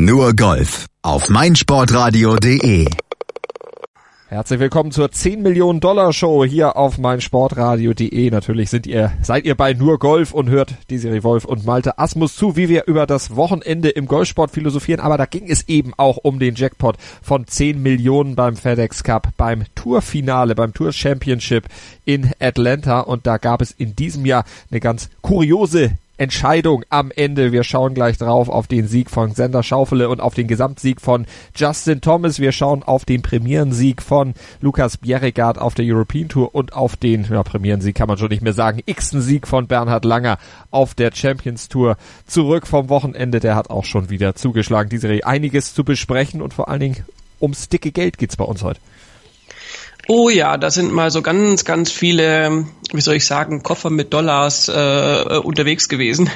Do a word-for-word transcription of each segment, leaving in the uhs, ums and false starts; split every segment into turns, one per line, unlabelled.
Nur Golf auf meinsportradio punkt de.
Herzlich willkommen zur zehn Millionen Dollar Show hier auf meinsportradio punkt de. Natürlich sind ihr, seid ihr bei Nur Golf und hört Desiree Wolf und Malte Asmus zu, wie wir über das Wochenende im Golfsport philosophieren. Aber da ging es eben auch um den Jackpot von zehn Millionen beim FedEx Cup, beim Tourfinale, beim Tour Championship in Atlanta. Und da gab es in diesem Jahr eine ganz kuriose Entscheidung am Ende. Wir schauen gleich drauf auf den Sieg von Xander Schauffele und auf den Gesamtsieg von Justin Thomas. Wir schauen auf den Premierensieg von Lukas Bjerregaard auf der European Tour und auf den, ja, Premierensieg kann man schon nicht mehr sagen, x-ten Sieg von Bernhard Langer auf der Champions Tour. Zurück vom Wochenende, der hat auch schon wieder zugeschlagen. Diese Serie einiges zu besprechen und vor allen Dingen ums dicke Geld geht's bei uns heute.
Oh ja, da sind mal so ganz, ganz viele, wie soll ich sagen, Koffer mit Dollars äh, unterwegs gewesen.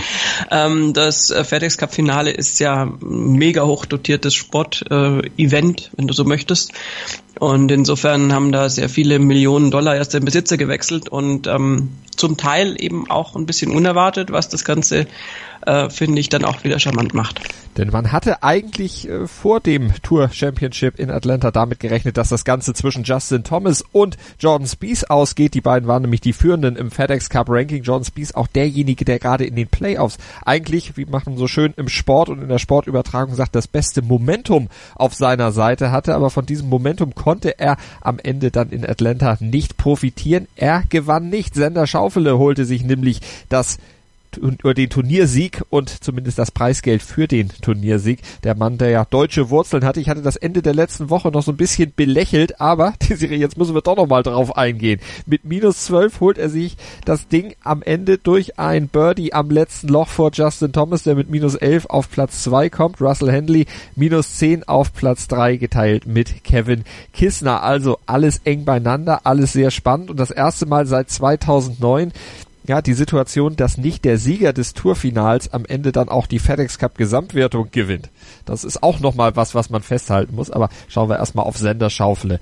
ähm, das FedEx Cup Finale ist ja ein mega hoch dotiertes Sport-Event, äh, wenn du so möchtest. Und insofern haben da sehr viele Millionen Dollar erst den Besitzer gewechselt und ähm, zum Teil eben auch ein bisschen unerwartet, was das Ganze, äh, finde ich, dann auch wieder charmant macht.
Denn man hatte eigentlich äh, vor dem Tour Championship in Atlanta damit gerechnet, dass das Ganze zwischen Justin Thomas und Jordan Spieth ausgeht. Die beiden waren nämlich die Führenden im FedEx Cup Ranking. Jordan Spieth auch derjenige, der gerade in den Playoffs eigentlich, wie man so schön im Sport und in der Sportübertragung sagt, das beste Momentum auf seiner Seite hatte. Aber von diesem Momentum konnte er am Ende dann in Atlanta nicht profitieren. Er gewann nicht. Xander Schauffele holte sich nämlich das über den Turniersieg und zumindest das Preisgeld für den Turniersieg. Der Mann, der ja deutsche Wurzeln hatte. Ich hatte das Ende der letzten Woche noch so ein bisschen belächelt, aber Desiree, jetzt müssen wir doch noch mal drauf eingehen. Mit minus zwölf holt er sich das Ding am Ende durch ein Birdie am letzten Loch vor Justin Thomas, der mit minus elf auf Platz zwei kommt. Russell Henley minus zehn auf Platz drei geteilt mit Kevin Kisner. Also alles eng beieinander, alles sehr spannend und das erste Mal seit zweitausendneun ja, die Situation, dass nicht der Sieger des Tourfinals am Ende dann auch die FedEx Cup Gesamtwertung gewinnt. Das ist auch nochmal was, was man festhalten muss. Aber schauen wir erstmal auf Xander Schauffele.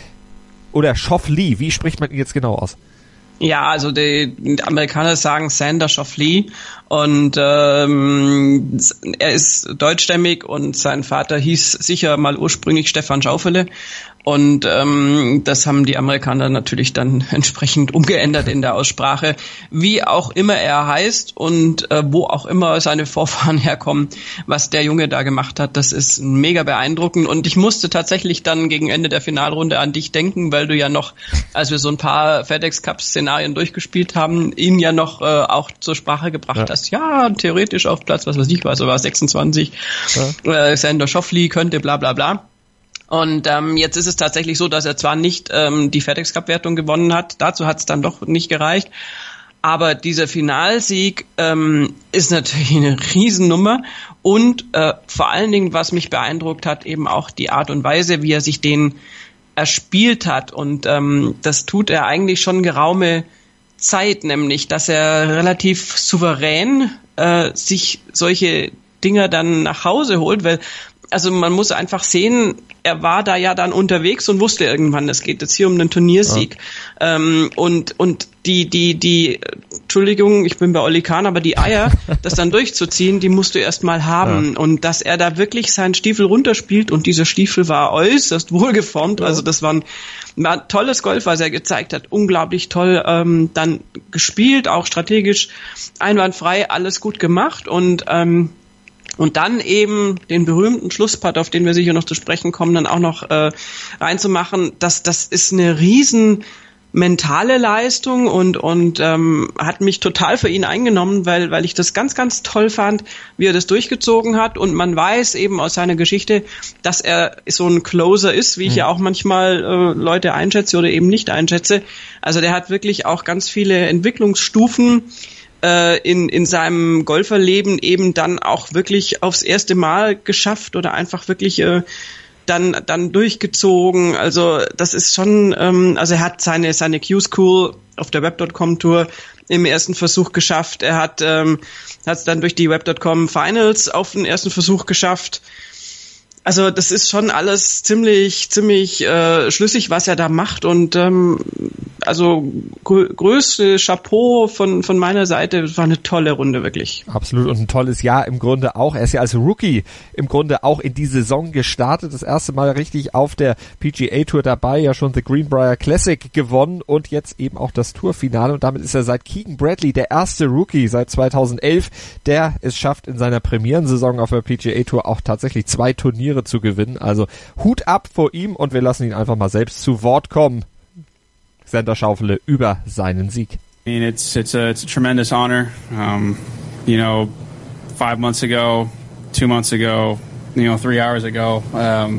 Oder Schauffele, wie spricht man ihn jetzt genau aus?
Ja, also die, die Amerikaner sagen Xander Schauffele und ähm, er ist deutschstämmig und sein Vater hieß sicher mal ursprünglich Stefan Schauffele. Und ähm, das haben die Amerikaner natürlich dann entsprechend umgeändert in der Aussprache. Wie auch immer er heißt und äh, wo auch immer seine Vorfahren herkommen, was der Junge da gemacht hat, das ist mega beeindruckend. Und ich musste tatsächlich dann gegen Ende der Finalrunde an dich denken, weil du ja noch, als wir so ein paar FedEx-Cup-Szenarien durchgespielt haben, ihn ja noch äh, auch zur Sprache gebracht ja. hast. Ja, theoretisch auf Platz, was weiß ich, was war sechsundzwanzig. Ja. Äh, Xander Schauffele könnte bla bla bla. Und ähm, jetzt ist es tatsächlich so, dass er zwar nicht ähm, die FedEx Cup Wertung gewonnen hat, dazu hat es dann doch nicht gereicht, aber dieser Finalsieg ähm, ist natürlich eine Riesennummer und äh, vor allen Dingen, was mich beeindruckt hat, eben auch die Art und Weise, wie er sich den erspielt hat und ähm, das tut er eigentlich schon geraume Zeit, nämlich, dass er relativ souverän äh, sich solche Dinger dann nach Hause holt, weil also man muss einfach sehen, er war da ja dann unterwegs und wusste irgendwann, es geht jetzt hier um einen Turniersieg. Ja. Ähm, und und die, die, die, Entschuldigung, ich bin bei Olli Kahn, aber die Eier, das dann durchzuziehen, die musst du erst mal haben. Ja. Und dass er da wirklich seinen Stiefel runterspielt und dieser Stiefel war äußerst wohlgeformt. Ja. Also das war ein, war ein tolles Golf, was er gezeigt hat. Unglaublich toll ähm, dann gespielt, auch strategisch einwandfrei, alles gut gemacht und ähm, Und dann eben den berühmten Schlusspart, auf den wir sicher noch zu sprechen kommen, dann auch noch äh, reinzumachen, das, das ist eine riesen mentale Leistung und und ähm, hat mich total für ihn eingenommen, weil weil ich das ganz, ganz toll fand, wie er das durchgezogen hat und man weiß eben aus seiner Geschichte, dass er so ein Closer ist, wie ich ja auch manchmal äh, Leute einschätze oder eben nicht einschätze. Also der hat wirklich auch ganz viele Entwicklungsstufen in in seinem Golferleben eben dann auch wirklich aufs erste Mal geschafft oder einfach wirklich äh, dann dann durchgezogen. Also das ist schon, ähm, also er hat seine seine Q-School auf der Web Punkt com Tour im ersten Versuch geschafft. Er hat ähm, hat es dann durch die Web Punkt com Finals auf den ersten Versuch geschafft. Also das ist schon alles ziemlich, ziemlich äh, schlüssig, was er da macht und ähm, also grö- größte Chapeau von von meiner Seite. Das war eine tolle Runde, wirklich.
Absolut, und ein tolles Jahr im Grunde auch. Er ist ja als Rookie im Grunde auch in die Saison gestartet, das erste Mal richtig auf der P G A Tour dabei, ja schon The Greenbrier Classic gewonnen und jetzt eben auch das Tourfinale und damit ist er seit Keegan Bradley der erste Rookie seit zweitausendelf, der es schafft in seiner Premierensaison auf der P G A Tour auch tatsächlich zwei Turniere zu gewinnen. Also Hut ab vor ihm und wir lassen ihn einfach mal selbst zu Wort kommen. Xander Schauffele über seinen Sieg.
I mean, it's it's a it's a tremendous honor. Um, you know, five months ago, two months ago, you know, three hours ago, um,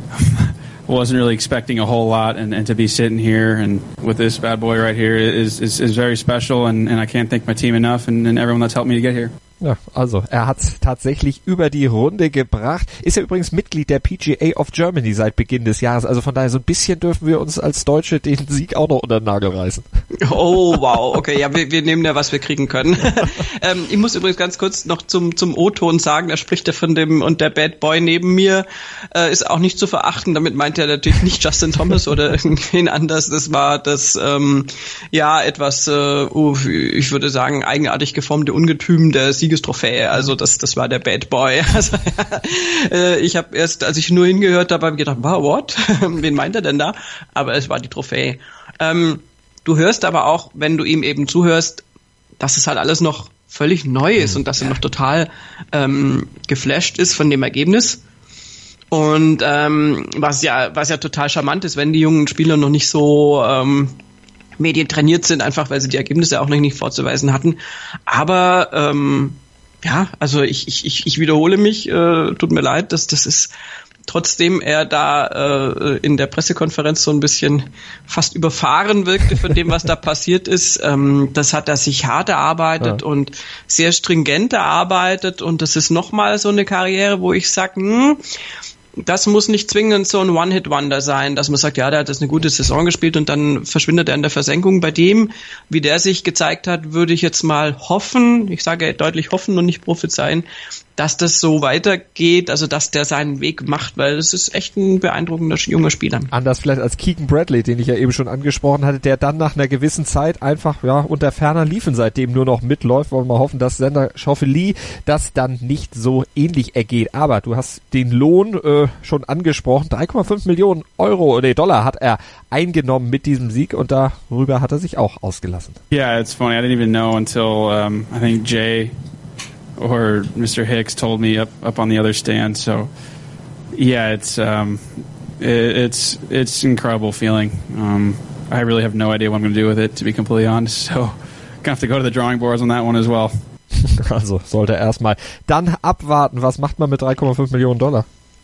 I wasn't really expecting a whole lot, and, and to be sitting here and with this bad boy right here is is, is very special, and, and I can't thank my team enough and, and everyone that's helped me to get here.
Ja, also er hat tatsächlich über die Runde gebracht. Ist ja übrigens Mitglied der P G A of Germany seit Beginn des Jahres. Also von daher so ein bisschen dürfen wir uns als Deutsche den Sieg auch noch unter den Nagel reißen.
Oh, wow. Okay, ja, wir, wir nehmen ja, was wir kriegen können. ähm, ich muss übrigens ganz kurz noch zum zum O-Ton sagen, da spricht er von dem und der Bad Boy neben mir äh, ist auch nicht zu verachten. Damit meint er natürlich nicht Justin Thomas oder irgendwen anders. Das war das, ähm, ja, etwas, äh, uh, ich würde sagen, eigenartig geformte Ungetüm der Siegestrophäe. Also das das war der Bad Boy. Also, äh, ich habe erst, als ich nur hingehört habe, habe ich gedacht, wow, what? Wen meint er denn da? Aber es war die Trophäe. Ähm, du hörst aber auch, wenn du ihm eben zuhörst, dass es halt alles noch völlig neu ist und dass er noch total ähm, geflasht ist von dem Ergebnis. Und ähm, was ja was ja total charmant ist, wenn die jungen Spieler noch nicht so ähm, medientrainiert sind, einfach weil sie die Ergebnisse auch noch nicht vorzuweisen hatten. Aber ähm, ja, also ich, ich, ich wiederhole mich, äh, tut mir leid, dass das ist trotzdem er da äh, in der Pressekonferenz so ein bisschen fast überfahren wirkte von dem, was da passiert ist. Ähm, das hat er sich hart erarbeitet ja. und sehr stringent erarbeitet und das ist nochmal so eine Karriere, wo ich sage, hm, das muss nicht zwingend so ein One-Hit-Wonder sein, dass man sagt, ja, der hat das eine gute Saison gespielt und dann verschwindet er in der Versenkung. Bei dem, wie der sich gezeigt hat, würde ich jetzt mal hoffen, ich sage deutlich hoffen und nicht prophezeien, dass das so weitergeht, also dass der seinen Weg macht, weil das ist echt ein beeindruckender junger Spieler.
Anders vielleicht als Keegan Bradley, den ich ja eben schon angesprochen hatte, der dann nach einer gewissen Zeit einfach ja unter ferner Liefen seitdem nur noch mitläuft. Wollen wir mal hoffen, dass Xander Schauffele das dann nicht so ähnlich ergeht. Aber du hast den Lohn äh, schon angesprochen. drei Komma fünf Millionen Euro, nee, Dollar hat er eingenommen mit diesem Sieg und darüber hat er sich auch ausgelassen.
Yeah, it's funny. I didn't even know until um, I think Jay or Mister Hicks told me up, up on the other stand. So, yeah, it's um, it, it's it's incredible feeling. Um, I really have no idea what I'm going to do with it, to be completely honest. So, gonna have to go to the drawing boards on that one as well.
Also sollte er erstmal dann abwarten. Was macht man mit drei Komma fünf Millionen Dollar?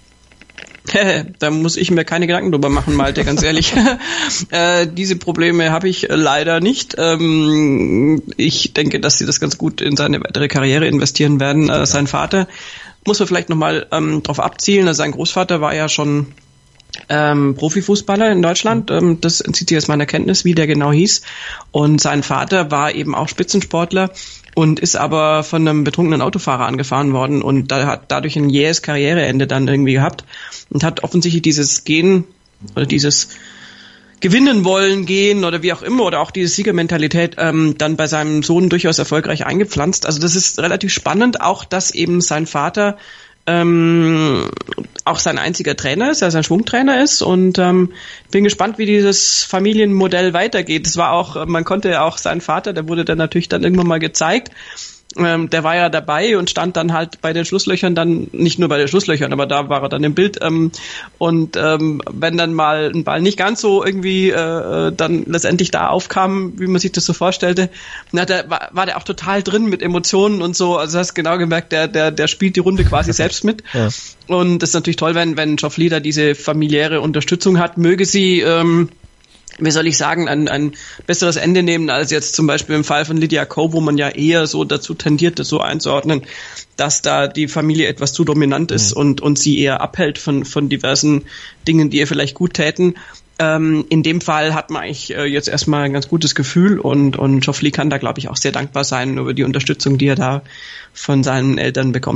Da muss ich mir keine Gedanken drüber machen, Malte, ganz ehrlich. äh, diese Probleme habe ich äh, leider nicht. Ähm, ich denke, dass sie das ganz gut in seine weitere Karriere investieren werden. Äh, sein Vater muss man vielleicht nochmal ähm, drauf abzielen. Also sein Großvater war ja schon ähm, Profifußballer in Deutschland. Ähm, das entzieht sich aus meiner Kenntnis, wie der genau hieß. Und sein Vater war eben auch Spitzensportler und ist aber von einem betrunkenen Autofahrer angefahren worden und da hat dadurch ein jähes Karriereende dann irgendwie gehabt und hat offensichtlich dieses Gen oder dieses Gewinnen wollen gehen oder wie auch immer oder auch diese Siegermentalität ähm, dann bei seinem Sohn durchaus erfolgreich eingepflanzt. Also das ist relativ spannend, auch dass eben sein Vater ähm, auch sein einziger Trainer ist, also ein Schwungtrainer ist und ähm, bin gespannt, wie dieses Familienmodell weitergeht. Das war auch, man konnte auch seinen Vater, der wurde dann natürlich dann irgendwann mal gezeigt, ähm, der war ja dabei und stand dann halt bei den Schlusslöchern dann, nicht nur bei den Schlusslöchern, aber da war er dann im Bild ähm, und ähm, wenn dann mal ein Ball nicht ganz so irgendwie äh, dann letztendlich da aufkam, wie man sich das so vorstellte, na, da war, war der auch total drin mit Emotionen und so, also hast genau gemerkt, der der der spielt die Runde quasi selbst mit ja. Und das ist natürlich toll, wenn wenn Schauffele da diese familiäre Unterstützung hat, möge sie ähm, wie soll ich sagen, ein, ein besseres Ende nehmen als jetzt zum Beispiel im Fall von Lydia Ko, wo man ja eher so dazu tendiert, das so einzuordnen, dass da die Familie etwas zu dominant ist mhm. und, und sie eher abhält von, von diversen Dingen, die ihr vielleicht gut täten. Ähm, in dem Fall hat man eigentlich äh, jetzt erstmal ein ganz gutes Gefühl und, und Schauffele kann da, glaube ich, auch sehr dankbar sein über die Unterstützung, die er da von seinen Eltern bekommt.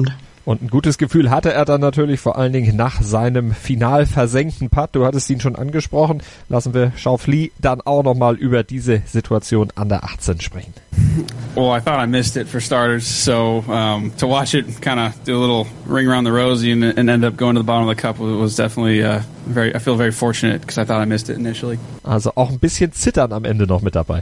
Und ein gutes Gefühl hatte er dann natürlich vor allen Dingen nach seinem final versenkten Putt. Du hattest ihn schon angesprochen. Lassen wir Schauffele dann auch nochmal über diese Situation an der achtzehn sprechen.
Well, I thought I missed it for starters, so um, to watch it kind of do a little ring around the rosy and, and end up going to the bottom of the cup was definitely uh, very. I feel very fortunate because I thought I missed it initially.
Also auch ein bisschen Zittern am Ende noch mit dabei.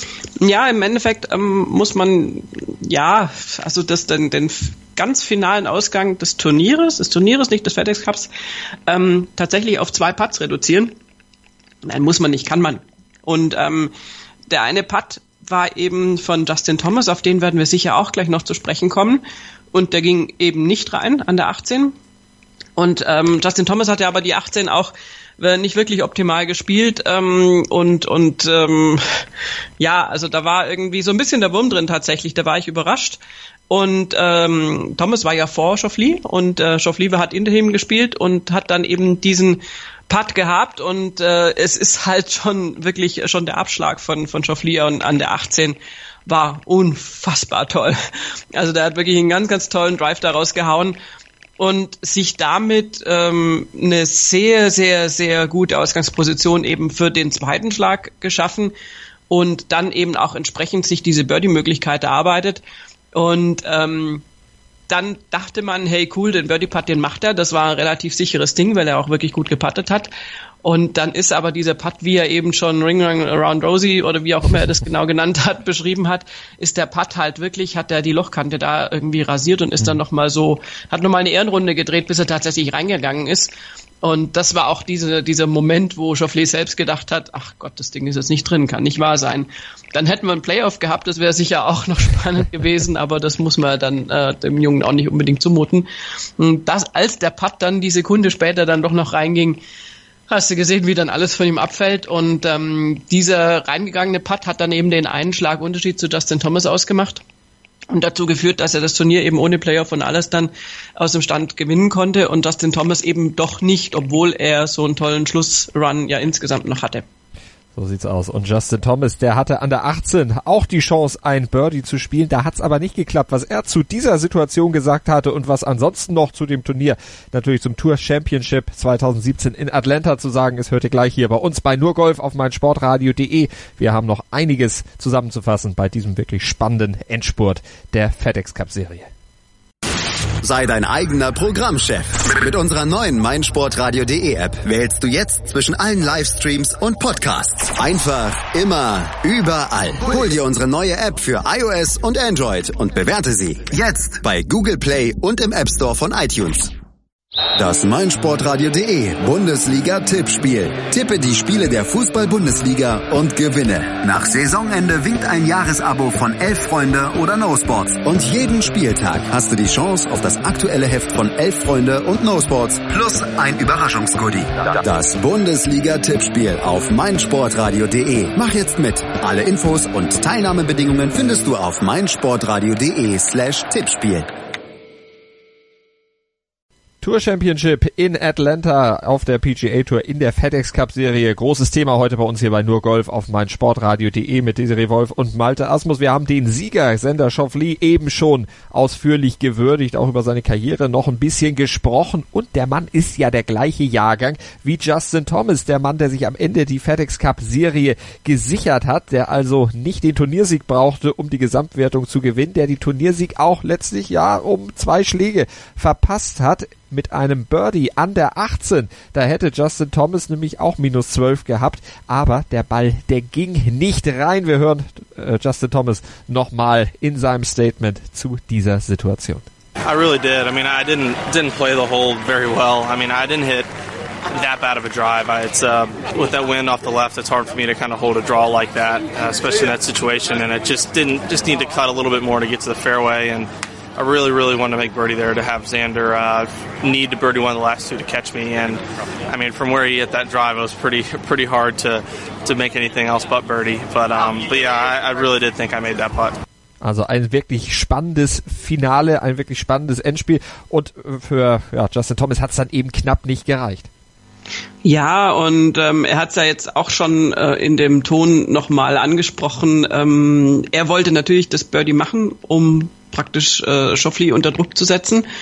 Ja, im Endeffekt ähm, muss man ja, also das den, den ganz finalen Ausgang des Turnieres, des Turnieres, nicht des FedEx Cups, ähm, tatsächlich auf zwei Putts reduzieren. Nein, muss man nicht, kann man. Und ähm, der eine Putt war eben von Justin Thomas, auf den werden wir sicher auch gleich noch zu sprechen kommen. Und der ging eben nicht rein an der achtzehn. Und ähm, Justin Thomas hatte aber die achtzehn auch nicht wirklich optimal gespielt ähm, und und ähm, ja, also da war irgendwie so ein bisschen der Wurm drin tatsächlich, da war ich überrascht. Und ähm, Thomas war ja vor Schauffele und äh, Schauffele hat hinter ihm gespielt und hat dann eben diesen Putt gehabt und äh, es ist halt schon wirklich schon der Abschlag von von Schauffele und an der achtzehn war unfassbar toll. Also der hat wirklich einen ganz, ganz tollen Drive da rausgehauen und sich damit ähm, eine sehr, sehr, sehr gute Ausgangsposition eben für den zweiten Schlag geschaffen und dann eben auch entsprechend sich diese Birdie-Möglichkeit erarbeitet. Und ähm, dann dachte man, hey cool, den Birdie-Putt, den macht er. Das war ein relativ sicheres Ding, weil er auch wirklich gut geputtet hat. Und dann ist aber dieser Putt, wie er eben schon Ring Around Rosie oder wie auch immer er das genau genannt hat, beschrieben hat, ist der Putt halt wirklich, hat er die Lochkante da irgendwie rasiert und ist dann nochmal so, hat nochmal eine Ehrenrunde gedreht, bis er tatsächlich reingegangen ist. Und das war auch diese, dieser Moment, wo Schauffele selbst gedacht hat, ach Gott, das Ding ist jetzt nicht drin, kann nicht wahr sein. Dann hätten wir einen Playoff gehabt, das wäre sicher auch noch spannend gewesen, aber das muss man dann äh, dem Jungen auch nicht unbedingt zumuten. Und das, als der Putt dann die Sekunde später dann doch noch reinging, hast du gesehen, wie dann alles von ihm abfällt und ähm, dieser reingegangene Putt hat dann eben den einen Schlagunterschied zu Justin Thomas ausgemacht und dazu geführt, dass er das Turnier eben ohne Playoff und alles dann aus dem Stand gewinnen konnte und Justin Thomas eben doch nicht, obwohl er so einen tollen Schlussrun ja insgesamt noch hatte.
So sieht's aus. Und Justin Thomas, der hatte an der achtzehn auch die Chance, ein Birdie zu spielen. Da hat's aber nicht geklappt. Was er zu dieser Situation gesagt hatte und was ansonsten noch zu dem Turnier, natürlich zum Tour Championship zwanzig siebzehn in Atlanta zu sagen ist, hört ihr gleich hier bei uns bei nur Golf auf meinsportradio punkt de. Wir haben noch einiges zusammenzufassen bei diesem wirklich spannenden Endspurt der FedEx Cup Serie.
Sei dein eigener Programmchef. Mit unserer neuen meinsportradio punkt de App wählst du jetzt zwischen allen Livestreams und Podcasts. Einfach, immer, überall. Hol dir unsere neue App für iOS und Android und bewerte sie jetzt bei Google Play und im App Store von iTunes. Das meinsportradio punkt de Bundesliga-Tippspiel. Tippe die Spiele der Fußball-Bundesliga und gewinne. Nach Saisonende winkt ein Jahresabo von Elf Freunde oder No Sports. Und jeden Spieltag hast du die Chance auf das aktuelle Heft von Elf Freunde und No Sports plus ein Überraschungsgoodie. Das Bundesliga-Tippspiel auf meinsportradio punkt de. Mach jetzt mit. Alle Infos und Teilnahmebedingungen findest du auf meinsportradio punkt de slash Tippspiel.
Tour Championship in Atlanta auf der P G A Tour in der FedEx Cup Serie. Großes Thema heute bei uns hier bei nur Golf auf meinsportradio punkt de mit Desiree Wolf und Malte Asmus. Wir haben den Sieger Xander Schauffele eben schon ausführlich gewürdigt, auch über seine Karriere noch ein bisschen gesprochen und der Mann ist ja der gleiche Jahrgang wie Justin Thomas, der Mann, der sich am Ende die FedEx Cup Serie gesichert hat, der also nicht den Turniersieg brauchte, um die Gesamtwertung zu gewinnen, der die Turniersieg auch letztlich ja um zwei Schläge verpasst hat. Mit einem Birdie an der achtzehn. Da hätte Justin Thomas nämlich auch minus zwölf gehabt. Aber der Ball, der ging nicht rein. Wir hören äh, Justin Thomas nochmal in seinem Statement zu dieser Situation.
I really did. I mean, I didn't didn't play the hole very well. I mean, I didn't hit that bad of a drive. I, it's uh, with that wind off the left, it's hard for me to kind of hold a draw like that, uh, especially in that situation. And it just didn't just need to cut a little bit more to get to the fairway. And I really, really wanted to make birdie there to have Xander uh, need to birdie one of the last two to catch me. And I mean, from where he hit that drive, it was pretty, pretty hard to to make anything else but birdie. But um, but yeah, I, I really did think I made that putt.
Also ein wirklich spannendes Finale, ein wirklich spannendes Endspiel. Und für ja, Justin Thomas hat es dann eben knapp nicht gereicht.
Ja, und ähm, er hat es ja jetzt auch schon äh, in dem Ton nochmal angesprochen. Ähm, er wollte natürlich das Birdie machen, um praktisch äh, Schauffele unter Druck zu setzen.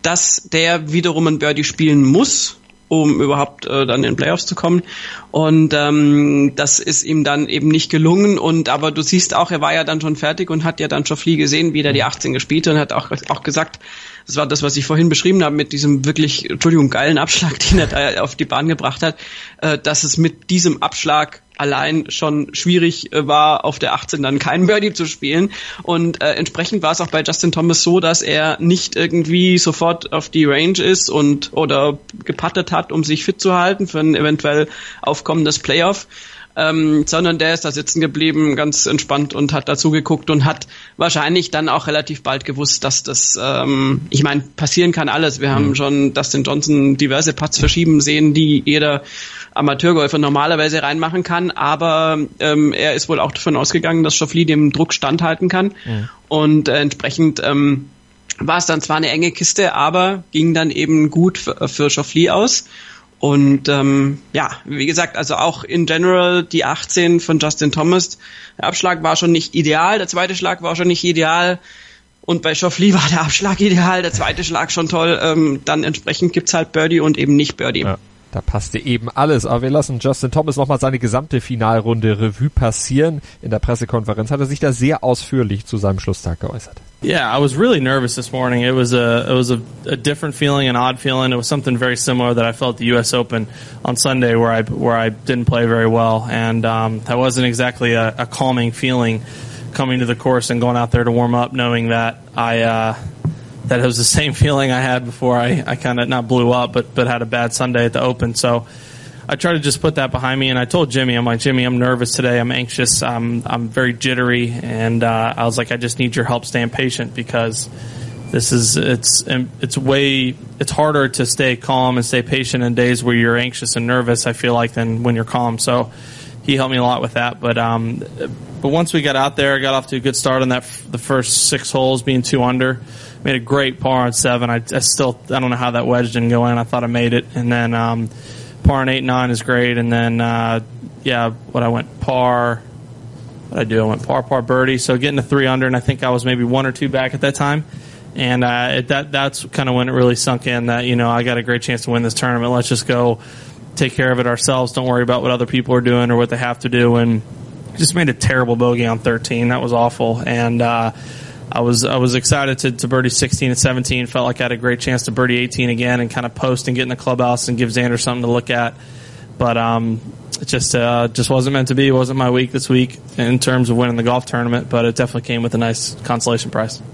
dass der wiederum ein Birdie spielen muss, um überhaupt äh, dann in den Playoffs zu kommen. Und ähm, das ist ihm dann eben nicht gelungen. Und aber du siehst auch, er war ja dann schon fertig und hat ja dann Schauffele gesehen, wie der die achtzehn gespielt hat und hat auch, auch gesagt, das war das, was ich vorhin beschrieben habe, mit diesem wirklich, Entschuldigung, geilen Abschlag, den er da auf die Bahn gebracht hat, äh, dass es mit diesem Abschlag allein schon schwierig äh, war, auf der achtzehn dann kein Birdie zu spielen. Und äh, entsprechend war es auch bei Justin Thomas so, dass er nicht irgendwie sofort auf die Range ist und oder geputtet hat, um sich fit zu halten für ein eventuell aufkommendes Playoff. Ähm, sondern der ist da sitzen geblieben, ganz entspannt und hat dazu geguckt und hat wahrscheinlich dann auch relativ bald gewusst, dass das, ähm, ich meine, passieren kann alles. Wir mhm. haben schon Dustin Johnson diverse Putts verschieben sehen, die jeder Amateurgolfer normalerweise reinmachen kann, aber ähm, er ist wohl auch davon ausgegangen, dass Schauffele dem Druck standhalten kann mhm. und äh, entsprechend ähm, war es dann zwar eine enge Kiste, aber ging dann eben gut für, für Schauffele aus. Und ähm, ja, wie gesagt, also auch in general die achtzehn von Justin Thomas, der Abschlag war schon nicht ideal, der zweite Schlag war schon nicht ideal und bei Schauffele war der Abschlag ideal, der zweite Schlag schon toll, ähm, dann entsprechend gibt's halt Birdie und eben nicht Birdie.
Ja. Da passte eben alles, aber wir lassen Justin Thomas nochmal seine gesamte Finalrunde Revue passieren. In der Pressekonferenz hat er sich da sehr ausführlich zu seinem Schlusstag geäußert.
Yeah, I was really nervous this morning. It was a it was a, a different feeling, an odd feeling. It was something very similar that I felt at the U S Open on Sunday, where I where I didn't play very well, and um, that wasn't exactly a, a calming feeling coming to the course and going out there to warm up, knowing that I. Uh, That it was the same feeling I had before I, I kind of not blew up, but but had a bad Sunday at the Open. So I tried to just put that behind me, and I told Jimmy, I'm like, Jimmy, I'm nervous today. I'm anxious. I'm I'm very jittery, and uh, I was like, I just need your help staying patient because this is it's it's way it's harder to stay calm and stay patient in days where you're anxious and nervous, I feel like, than when you're calm. So he helped me a lot with that. But um, but once we got out there, I got off to a good start on that the first six holes, being two under. Made a great par on seven. I, I still I don't know how that wedge didn't go in. I thought I made it, and then um, par on eight and nine is great. And then uh, yeah, what I went par. What I do? I went par par birdie. So getting to three under, and I think I was maybe one or two back at that time. And uh, it, that that's kind of when it really sunk in that you know I got a great chance to win this tournament. Let's just go take care of it ourselves. Don't worry about what other people are doing or what they have to do. And just made a terrible bogey on thirteen. That was awful. And uh, I was I was excited to, to birdie sixteen and seventeen. Felt like I had a great chance to birdie eighteen again and kind of post and get in the clubhouse and give Xander something to look at. But um, it just uh, just wasn't meant to be. It wasn't my week this week in terms of winning the golf tournament. But it definitely came with a nice consolation prize.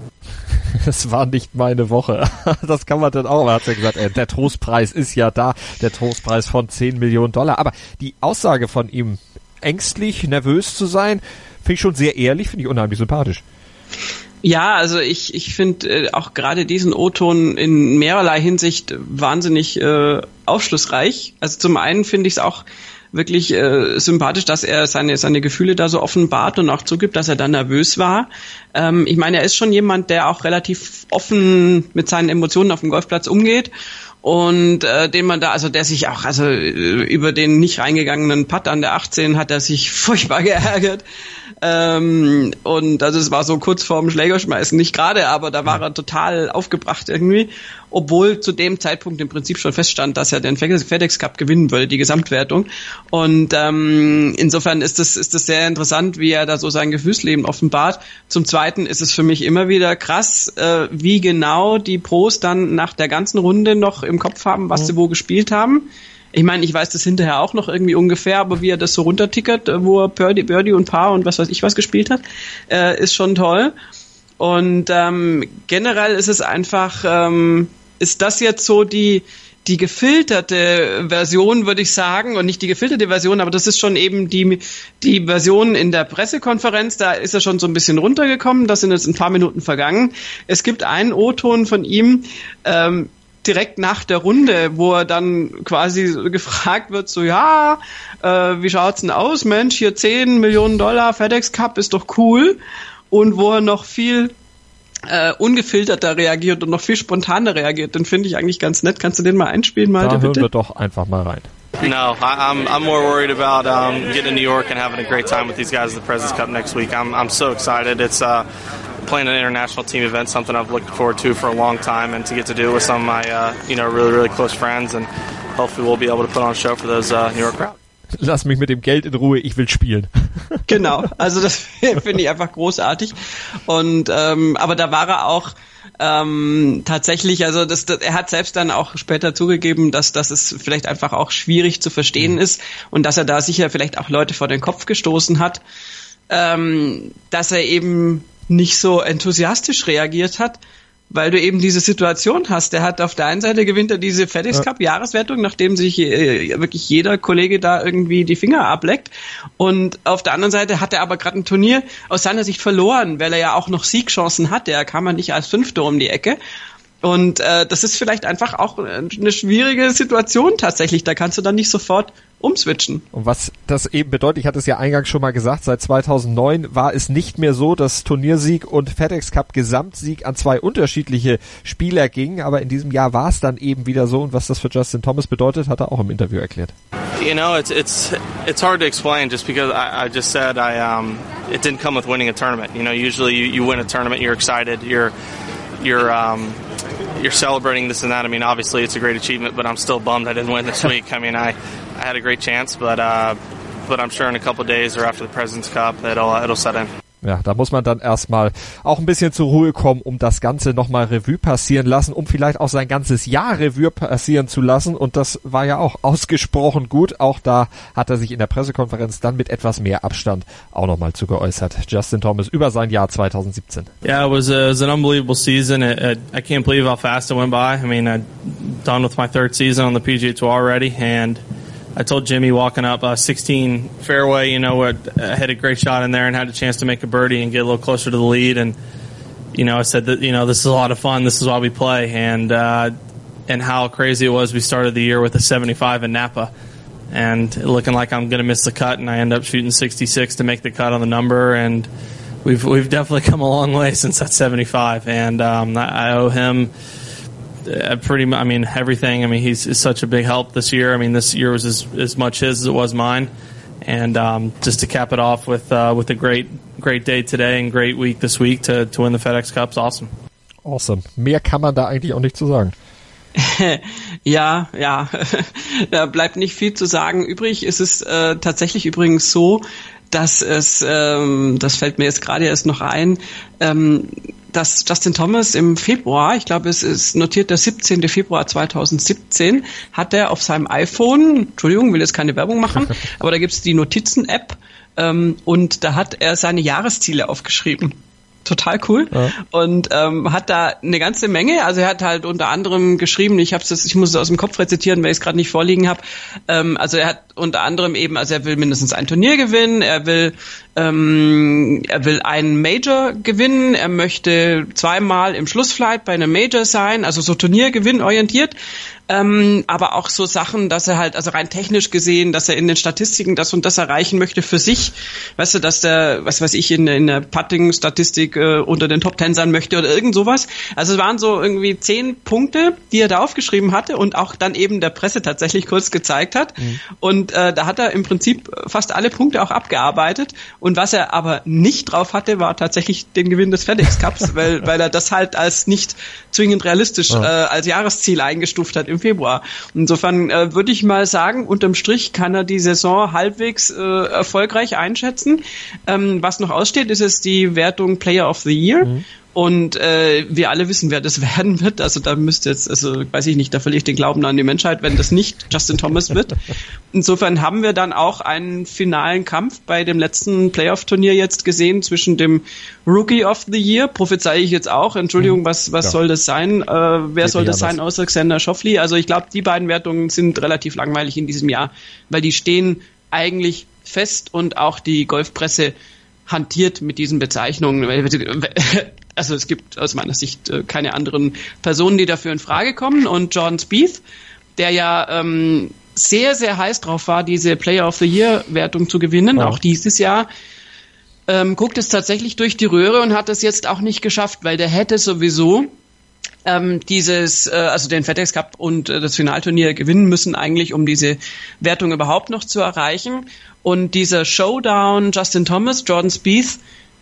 Es war nicht meine Woche. Das kann man dann auch. Er hat ja gesagt, äh, der Trostpreis ist ja da. Der Trostpreis von zehn Millionen Dollar. Aber die Aussage von ihm, ängstlich, nervös zu sein, finde ich schon sehr ehrlich, finde ich unheimlich sympathisch.
Ja, also ich ich finde äh, auch gerade diesen O-Ton in mehrerlei Hinsicht wahnsinnig äh, aufschlussreich. Also zum einen finde ich es auch wirklich äh, sympathisch, dass er seine seine Gefühle da so offenbart und auch zugibt, dass er da nervös war. Ähm, ich meine, er ist schon jemand, der auch relativ offen mit seinen Emotionen auf dem Golfplatz umgeht. Und äh, den man da, also der sich auch, also über den nicht reingegangenen Putt an der achtzehn hat er sich furchtbar geärgert. Ähm, und also es war so kurz vorm Schlägerschmeißen, nicht gerade, aber da war er total aufgebracht irgendwie, obwohl zu dem Zeitpunkt im Prinzip schon feststand, dass er den FedEx Cup gewinnen würde, die Gesamtwertung. Und ähm, insofern ist das ist das sehr interessant, wie er da so sein Gefühlsleben offenbart. Zum Zweiten ist es für mich immer wieder krass, äh, wie genau die Pros dann nach der ganzen Runde noch im Kopf haben, was mhm. sie wo gespielt haben. Ich meine, ich weiß das hinterher auch noch irgendwie ungefähr, aber wie er das so runtertickert, wo er Birdie, Birdie und Par und was weiß ich was gespielt hat, äh, ist schon toll. Und ähm, generell ist es einfach, ähm, ist das jetzt so die die gefilterte Version, würde ich sagen, und nicht die gefilterte Version, aber das ist schon eben die die Version in der Pressekonferenz, da ist er schon so ein bisschen runtergekommen, das sind jetzt ein paar Minuten vergangen. Es gibt einen O-Ton von ihm, ähm, direkt nach der Runde, wo er dann quasi gefragt wird, so ja, äh, wie schaut's denn aus, Mensch, hier zehn Millionen Dollar FedEx Cup ist doch cool, und wo er noch viel äh, ungefilterter reagiert und noch viel spontaner reagiert, den finde ich eigentlich ganz nett. Kannst du den mal einspielen, Malte,
da hören
bitte?
wir doch einfach mal rein.
No, I, I'm I'm more worried about um, getting to New York and having a great time with these guys at the President's Cup next week. I'm I'm so excited. It's uh playing an international team event, something I've looked forward to for a long time, and to get to do it with some of my, uh, you know, really, really close friends, and hopefully we'll be able to put on a show for those uh, New York crowd.
Lass mich mit dem Geld in Ruhe, ich will spielen.
Genau, also das finde ich einfach großartig. Und ähm, aber da war er auch ähm, tatsächlich, also das, das, er hat selbst dann auch später zugegeben, dass, dass es vielleicht einfach auch schwierig zu verstehen ist und dass er da sicher vielleicht auch Leute vor den Kopf gestoßen hat, ähm, dass er eben nicht so enthusiastisch reagiert hat, weil du eben diese Situation hast. Der hat auf der einen Seite gewinnt er diese FedEx Cup Jahreswertung, nachdem sich äh, wirklich jeder Kollege da irgendwie die Finger ableckt. Und auf der anderen Seite hat er aber gerade ein Turnier aus seiner Sicht verloren, weil er ja auch noch Siegchancen hatte. Er kam ja nicht als Fünfter um die Ecke. Und äh, das ist vielleicht einfach auch eine schwierige Situation tatsächlich. Da kannst du dann nicht sofort umswitchen.
Und was das eben bedeutet, ich hatte es ja eingangs schon mal gesagt, seit zweitausendneun war es nicht mehr so, dass Turniersieg und FedEx Cup Gesamtsieg an zwei unterschiedliche Spieler gingen, aber in diesem Jahr war es dann eben wieder so, und was das für Justin Thomas bedeutet, hat er auch im Interview erklärt.
You know, it's it's it's hard to explain just because I, I just said I um it didn't come with winning a tournament. You know, usually you, you win a tournament, you're excited, you're you're um you're celebrating this and that. I mean, obviously it's a great achievement, but I'm still bummed I didn't win this week. I mean, I, I had a great chance, but uh, but I'm sure in a couple of days or after the President's Cup, it'll it'll set in.
Ja, da muss man dann erstmal auch ein bisschen zur Ruhe kommen, um das Ganze nochmal Revue passieren lassen, um vielleicht auch sein ganzes Jahr Revue passieren zu lassen. Und das war ja auch ausgesprochen gut. Auch da hat er sich in der Pressekonferenz dann mit etwas mehr Abstand auch nochmal zu geäußert. Justin Thomas über sein Jahr zwanzig siebzehn.
Yeah, it was, a, it was an unbelievable season. It, it, I can't believe how fast it went by. I mean, I'm done with my third season on the P G A Tour already, and I told Jimmy walking up uh, sixteen fairway, you know, what I had a great shot in there and had a chance to make a birdie and get a little closer to the lead. And, you know, I said that, you know, this is a lot of fun. This is why we play. And, uh, and how crazy it was. We started the year with a seventy-five in Napa and looking like I'm going to miss the cut. And I end up shooting sixty-six to make the cut on the number. And we've, we've definitely come a long way since that seventy-five. And, um, I, I owe him, Uh, pretty, I mean, everything. I mean, he's, he's such a big help this year. I mean, this year was as, as much his as it was mine. And um, just to cap it off with uh, with a great great day today and great week this week to to win the FedEx Cup's awesome.
Awesome. Mehr kann man da eigentlich auch nicht zu sagen.
Ja, ja, da bleibt nicht viel zu sagen übrig. Es ist äh, tatsächlich übrigens so, dass es, ähm, das fällt mir jetzt gerade erst noch ein, ähm, dass Justin Thomas im Februar, ich glaube es ist notiert der siebzehnten Februar zweitausendsiebzehn, hat er auf seinem iPhone, Entschuldigung, will jetzt keine Werbung machen, aber da gibt's die Notizen-App ähm, und da hat er seine Jahresziele aufgeschrieben. Total cool. Ja. Und ähm, hat da eine ganze Menge, also er hat halt unter anderem geschrieben, ich hab's das, ich muss es aus dem Kopf rezitieren, weil ich es gerade nicht vorliegen habe. Ähm, also er hat unter anderem eben, also er will mindestens ein Turnier gewinnen, er will ähm, er will einen Major gewinnen, er möchte zweimal im Schlussflight bei einem Major sein, also so Turniergewinn orientiert. Ähm, aber auch so Sachen, dass er halt, also rein technisch gesehen, dass er in den Statistiken das und das erreichen möchte für sich. Weißt du, dass der, was weiß ich, in, in der Putting-Statistik äh, unter den Top Ten sein möchte oder irgend sowas. Also es waren so irgendwie zehn Punkte, die er da aufgeschrieben hatte und auch dann eben der Presse tatsächlich kurz gezeigt hat. Mhm. Und äh, da hat er im Prinzip fast alle Punkte auch abgearbeitet. Und was er aber nicht drauf hatte, war tatsächlich den Gewinn des FedEx Cups, weil, weil er das halt als nicht zwingend realistisch ja. äh, als Jahresziel eingestuft hat im Februar. Insofern äh, würde ich mal sagen, unterm Strich kann er die Saison halbwegs äh, erfolgreich einschätzen. Ähm, was noch aussteht, ist es die Wertung Player of the Year. Mhm. Und äh, wir alle wissen, wer das werden wird. Also da müsste jetzt, also weiß ich nicht, da verliere ich den Glauben an die Menschheit, wenn das nicht Justin Thomas wird. Insofern haben wir dann auch einen finalen Kampf bei dem letzten Playoff-Turnier jetzt gesehen zwischen dem Rookie of the Year, prophezeie ich jetzt auch, Entschuldigung, was was ja. soll das sein? Äh, wer Geht soll das sein außer Xander Schauffele? Also ich glaube, die beiden Wertungen sind relativ langweilig in diesem Jahr, weil die stehen eigentlich fest und auch die Golfpresse hantiert mit diesen Bezeichnungen. Also es gibt aus meiner Sicht keine anderen Personen, die dafür in Frage kommen. Und Jordan Spieth, der ja ähm, sehr, sehr heiß drauf war, diese Player of the Year-Wertung zu gewinnen, ja. auch dieses Jahr, ähm, guckt es tatsächlich durch die Röhre und hat es jetzt auch nicht geschafft, weil der hätte sowieso ähm, dieses, äh, also den FedEx Cup und äh, das Finalturnier gewinnen müssen eigentlich, um diese Wertung überhaupt noch zu erreichen. Und dieser Showdown Justin Thomas, Jordan Spieth,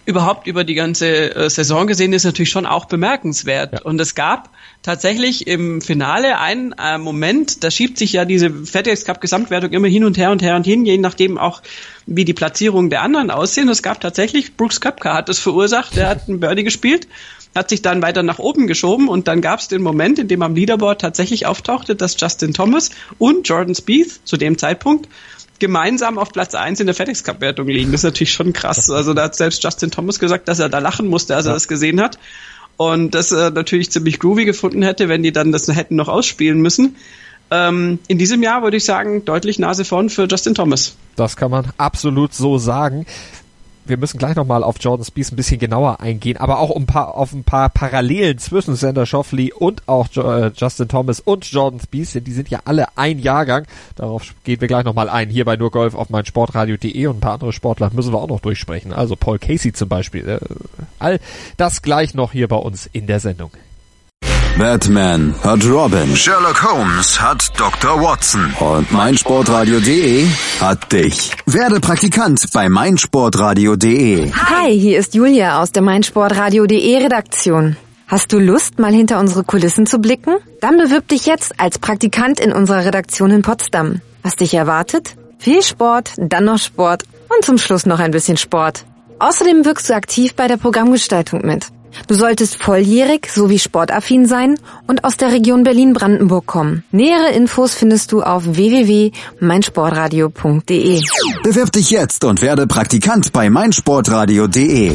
überhaupt über die ganze äh, Saison gesehen ist natürlich schon auch bemerkenswert.
Ja.
Und es gab tatsächlich im Finale einen äh, Moment, da schiebt sich ja diese FedEx Cup Gesamtwertung immer hin und her und her und hin, je nachdem auch, wie die Platzierungen der anderen aussehen. Es gab tatsächlich, Brooks Koepka hat das verursacht, der hat einen Birdie gespielt, hat sich dann weiter nach oben geschoben und dann gab es den Moment, in dem am Leaderboard tatsächlich auftauchte, dass Justin Thomas und Jordan Spieth zu dem Zeitpunkt gemeinsam auf Platz eins in der FedEx Cup Wertung liegen. Das ist natürlich schon krass. Also da hat selbst Justin Thomas gesagt, dass er da lachen musste, als er das gesehen hat. Und das äh, natürlich ziemlich groovy gefunden hätte, wenn die dann das hätten noch ausspielen müssen. Ähm, in diesem Jahr würde ich sagen, deutlich Nase vorn für Justin Thomas.
Das kann man absolut so sagen. Wir müssen gleich nochmal auf Jordan Spieth ein bisschen genauer eingehen, aber auch um ein paar, auf ein paar Parallelen zwischen Xander Schauffele und auch äh, Justin Thomas und Jordan Spieth, denn die sind ja alle ein Jahrgang. Darauf gehen wir gleich nochmal ein, hier bei nur Golf auf meinsportradio punkt de, und ein paar andere Sportler müssen wir auch noch durchsprechen. Also Paul Casey zum Beispiel. Äh, all das gleich noch hier bei uns in der Sendung.
Batman hat Robin, Sherlock Holmes hat Doktor Watson und meinsportradio punkt de hat dich. Werde Praktikant bei meinsportradio punkt de.
Hi, hier ist Julia aus der meinsportradio punkt de Redaktion. Hast du Lust, mal hinter unsere Kulissen zu blicken? Dann bewirb dich jetzt als Praktikant in unserer Redaktion in Potsdam. Was dich erwartet? Viel Sport, dann noch Sport und zum Schluss noch ein bisschen Sport. Außerdem wirkst du aktiv bei der Programmgestaltung mit. Du solltest volljährig sowie sportaffin sein und aus der Region Berlin-Brandenburg kommen. Nähere Infos findest du auf w w w punkt meinsportradio punkt de.
Bewirb dich jetzt und werde Praktikant bei meinsportradio punkt de.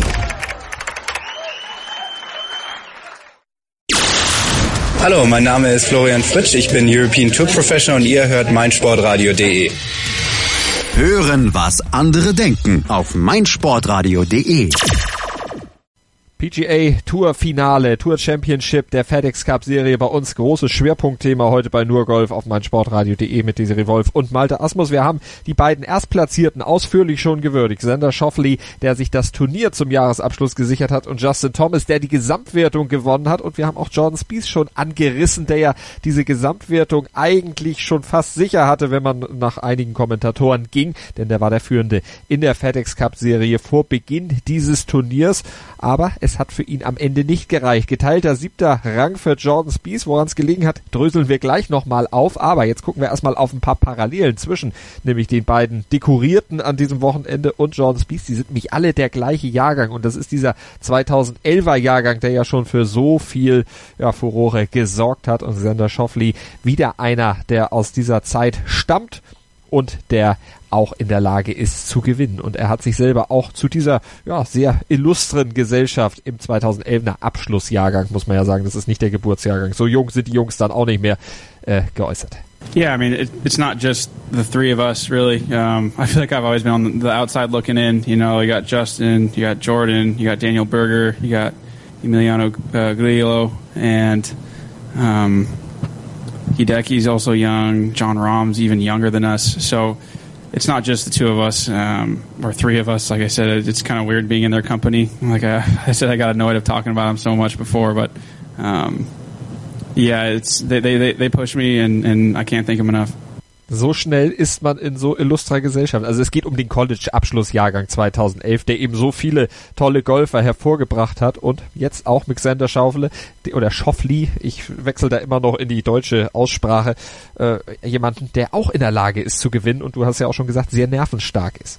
Hallo, mein Name ist Florian Fritsch, ich bin European Tour Professional und ihr hört meinsportradio punkt de.
Hören, was andere denken auf meinsportradio punkt de.
P G A Tour Finale, Tour Championship der FedEx Cup Serie bei uns. Großes Schwerpunktthema heute bei nur Golf auf meinsportradio punkt de mit Desiree Wolf und Malte Asmus. Wir haben die beiden Erstplatzierten ausführlich schon gewürdigt. Xander Schauffele, der sich das Turnier zum Jahresabschluss gesichert hat, und Justin Thomas, der die Gesamtwertung gewonnen hat. Und wir haben auch Jordan Spieth schon angerissen, der ja diese Gesamtwertung eigentlich schon fast sicher hatte, wenn man nach einigen Kommentatoren ging. Denn der war der Führende in der FedEx Cup Serie vor Beginn dieses Turniers. Aber es hat für ihn am Ende nicht gereicht. Geteilter siebter Rang für Jordan Spieth, woran es gelegen hat, dröseln wir gleich nochmal auf. Aber jetzt gucken wir erstmal auf ein paar Parallelen zwischen nämlich den beiden Dekorierten an diesem Wochenende und Jordan Spieth. Die sind nämlich alle der gleiche Jahrgang, und das ist dieser zweitausendelfer Jahrgang, der ja schon für so viel ja, Furore gesorgt hat. Und Xander Schauffele wieder einer, der aus dieser Zeit stammt und der auch in der Lage ist zu gewinnen. Und er hat sich selber auch zu dieser ja sehr illustren Gesellschaft im zweitausendelfer Abschlussjahrgang, muss man ja sagen, das ist nicht der Geburtsjahrgang, so jung sind die Jungs dann auch nicht mehr, äh, geäußert.
Yeah, I mean, it, it's not just the three of us, really. Um, I feel like I've always been on the outside looking in. You know, you got Justin, you got Jordan, you got Daniel Berger, you got Emiliano uh, Grillo, and um, Hideki's also young. John Rahm's even younger than us. So it's not just the two of us, um, or three of us. Like I said, it's kind of weird being in their company. Like I, I said, I got annoyed of talking about them so much before, but um, yeah, it's they they they push me, and and I can't thank them enough.
So schnell ist man in so illustrer Gesellschaft. Also es geht um den College-Abschlussjahrgang zweitausendelf, der eben so viele tolle Golfer hervorgebracht hat, und jetzt auch mit Xander Schauffele oder Schauffele, ich wechsle da immer noch in die deutsche Aussprache, äh, jemanden, der auch in der Lage ist zu gewinnen, und du hast ja auch schon gesagt, sehr nervenstark ist.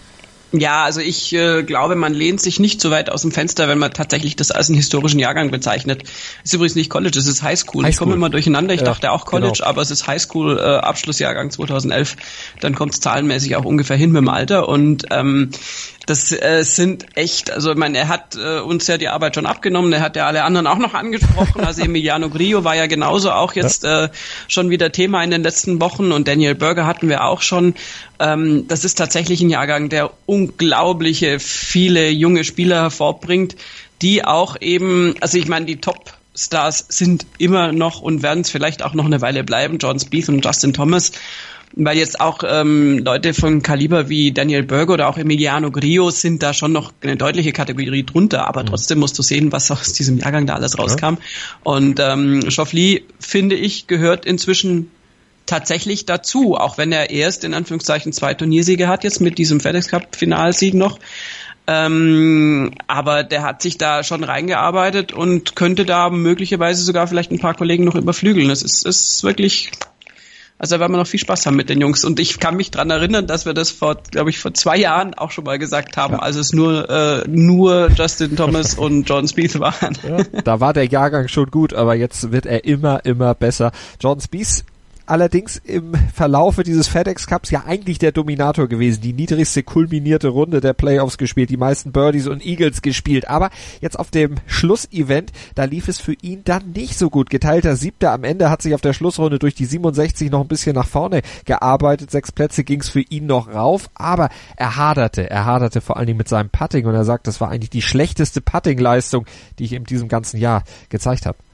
Ja, also ich äh, glaube, man lehnt sich nicht so weit aus dem Fenster, wenn man tatsächlich das als einen historischen Jahrgang bezeichnet. Ist übrigens nicht College, es ist Highschool. High ich komme immer durcheinander, ich ja, dachte auch College, genau. Aber es ist Highschool, äh, Abschlussjahrgang zweitausendelf. Dann kommt es zahlenmäßig auch ungefähr hin mit dem Alter, und ähm, das äh, sind echt, also ich meine, er hat äh, uns ja die Arbeit schon abgenommen, er hat ja alle anderen auch noch angesprochen, also Emiliano Grillo war ja genauso auch jetzt ja. äh, schon wieder Thema in den letzten Wochen, und Daniel Berger hatten wir auch schon. Ähm, das ist tatsächlich ein Jahrgang, der unglaubliche viele junge Spieler hervorbringt, die auch eben, also ich meine, die Top-Stars sind immer noch und werden es vielleicht auch noch eine Weile bleiben, Jordan Spieth und Justin Thomas, weil jetzt auch ähm, Leute von Kaliber wie Daniel Berger oder auch Emiliano Grillo sind da schon noch eine deutliche Kategorie drunter, aber mhm. trotzdem musst du sehen, was aus diesem Jahrgang da alles rauskam. Ja. Und ähm, Schauffele, finde ich, gehört inzwischen tatsächlich dazu, auch wenn er erst in Anführungszeichen zwei Turniersiege hat, jetzt mit diesem FedEx Cup Finalsieg noch. Ähm, aber der hat sich da schon reingearbeitet und könnte da möglicherweise sogar vielleicht ein paar Kollegen noch überflügeln. Das ist, ist wirklich, also da werden wir noch viel Spaß haben mit den Jungs. Und ich kann mich dran erinnern, dass wir das vor, glaube ich, vor zwei Jahren auch schon mal gesagt haben, ja. als es nur, äh, nur Justin Thomas und Jordan Spieth waren.
Ja, da war der Jahrgang schon gut, aber jetzt wird er immer, immer besser. Jordan Spieth allerdings im Verlaufe dieses FedEx Cups ja eigentlich der Dominator gewesen, die niedrigste kulminierte Runde der Playoffs gespielt, die meisten Birdies und Eagles gespielt, aber jetzt auf dem Schlussevent, da lief es für ihn dann nicht so gut. Geteilter Siebter am Ende, hat sich auf der Schlussrunde durch die siebenundsechzig noch ein bisschen nach vorne gearbeitet, sechs Plätze ging es für ihn noch rauf, aber er haderte, er haderte vor allen Dingen mit seinem Putting und er sagt, das war eigentlich die schlechteste Putting-Leistung, die ich in diesem ganzen Jahr gezeigt habe.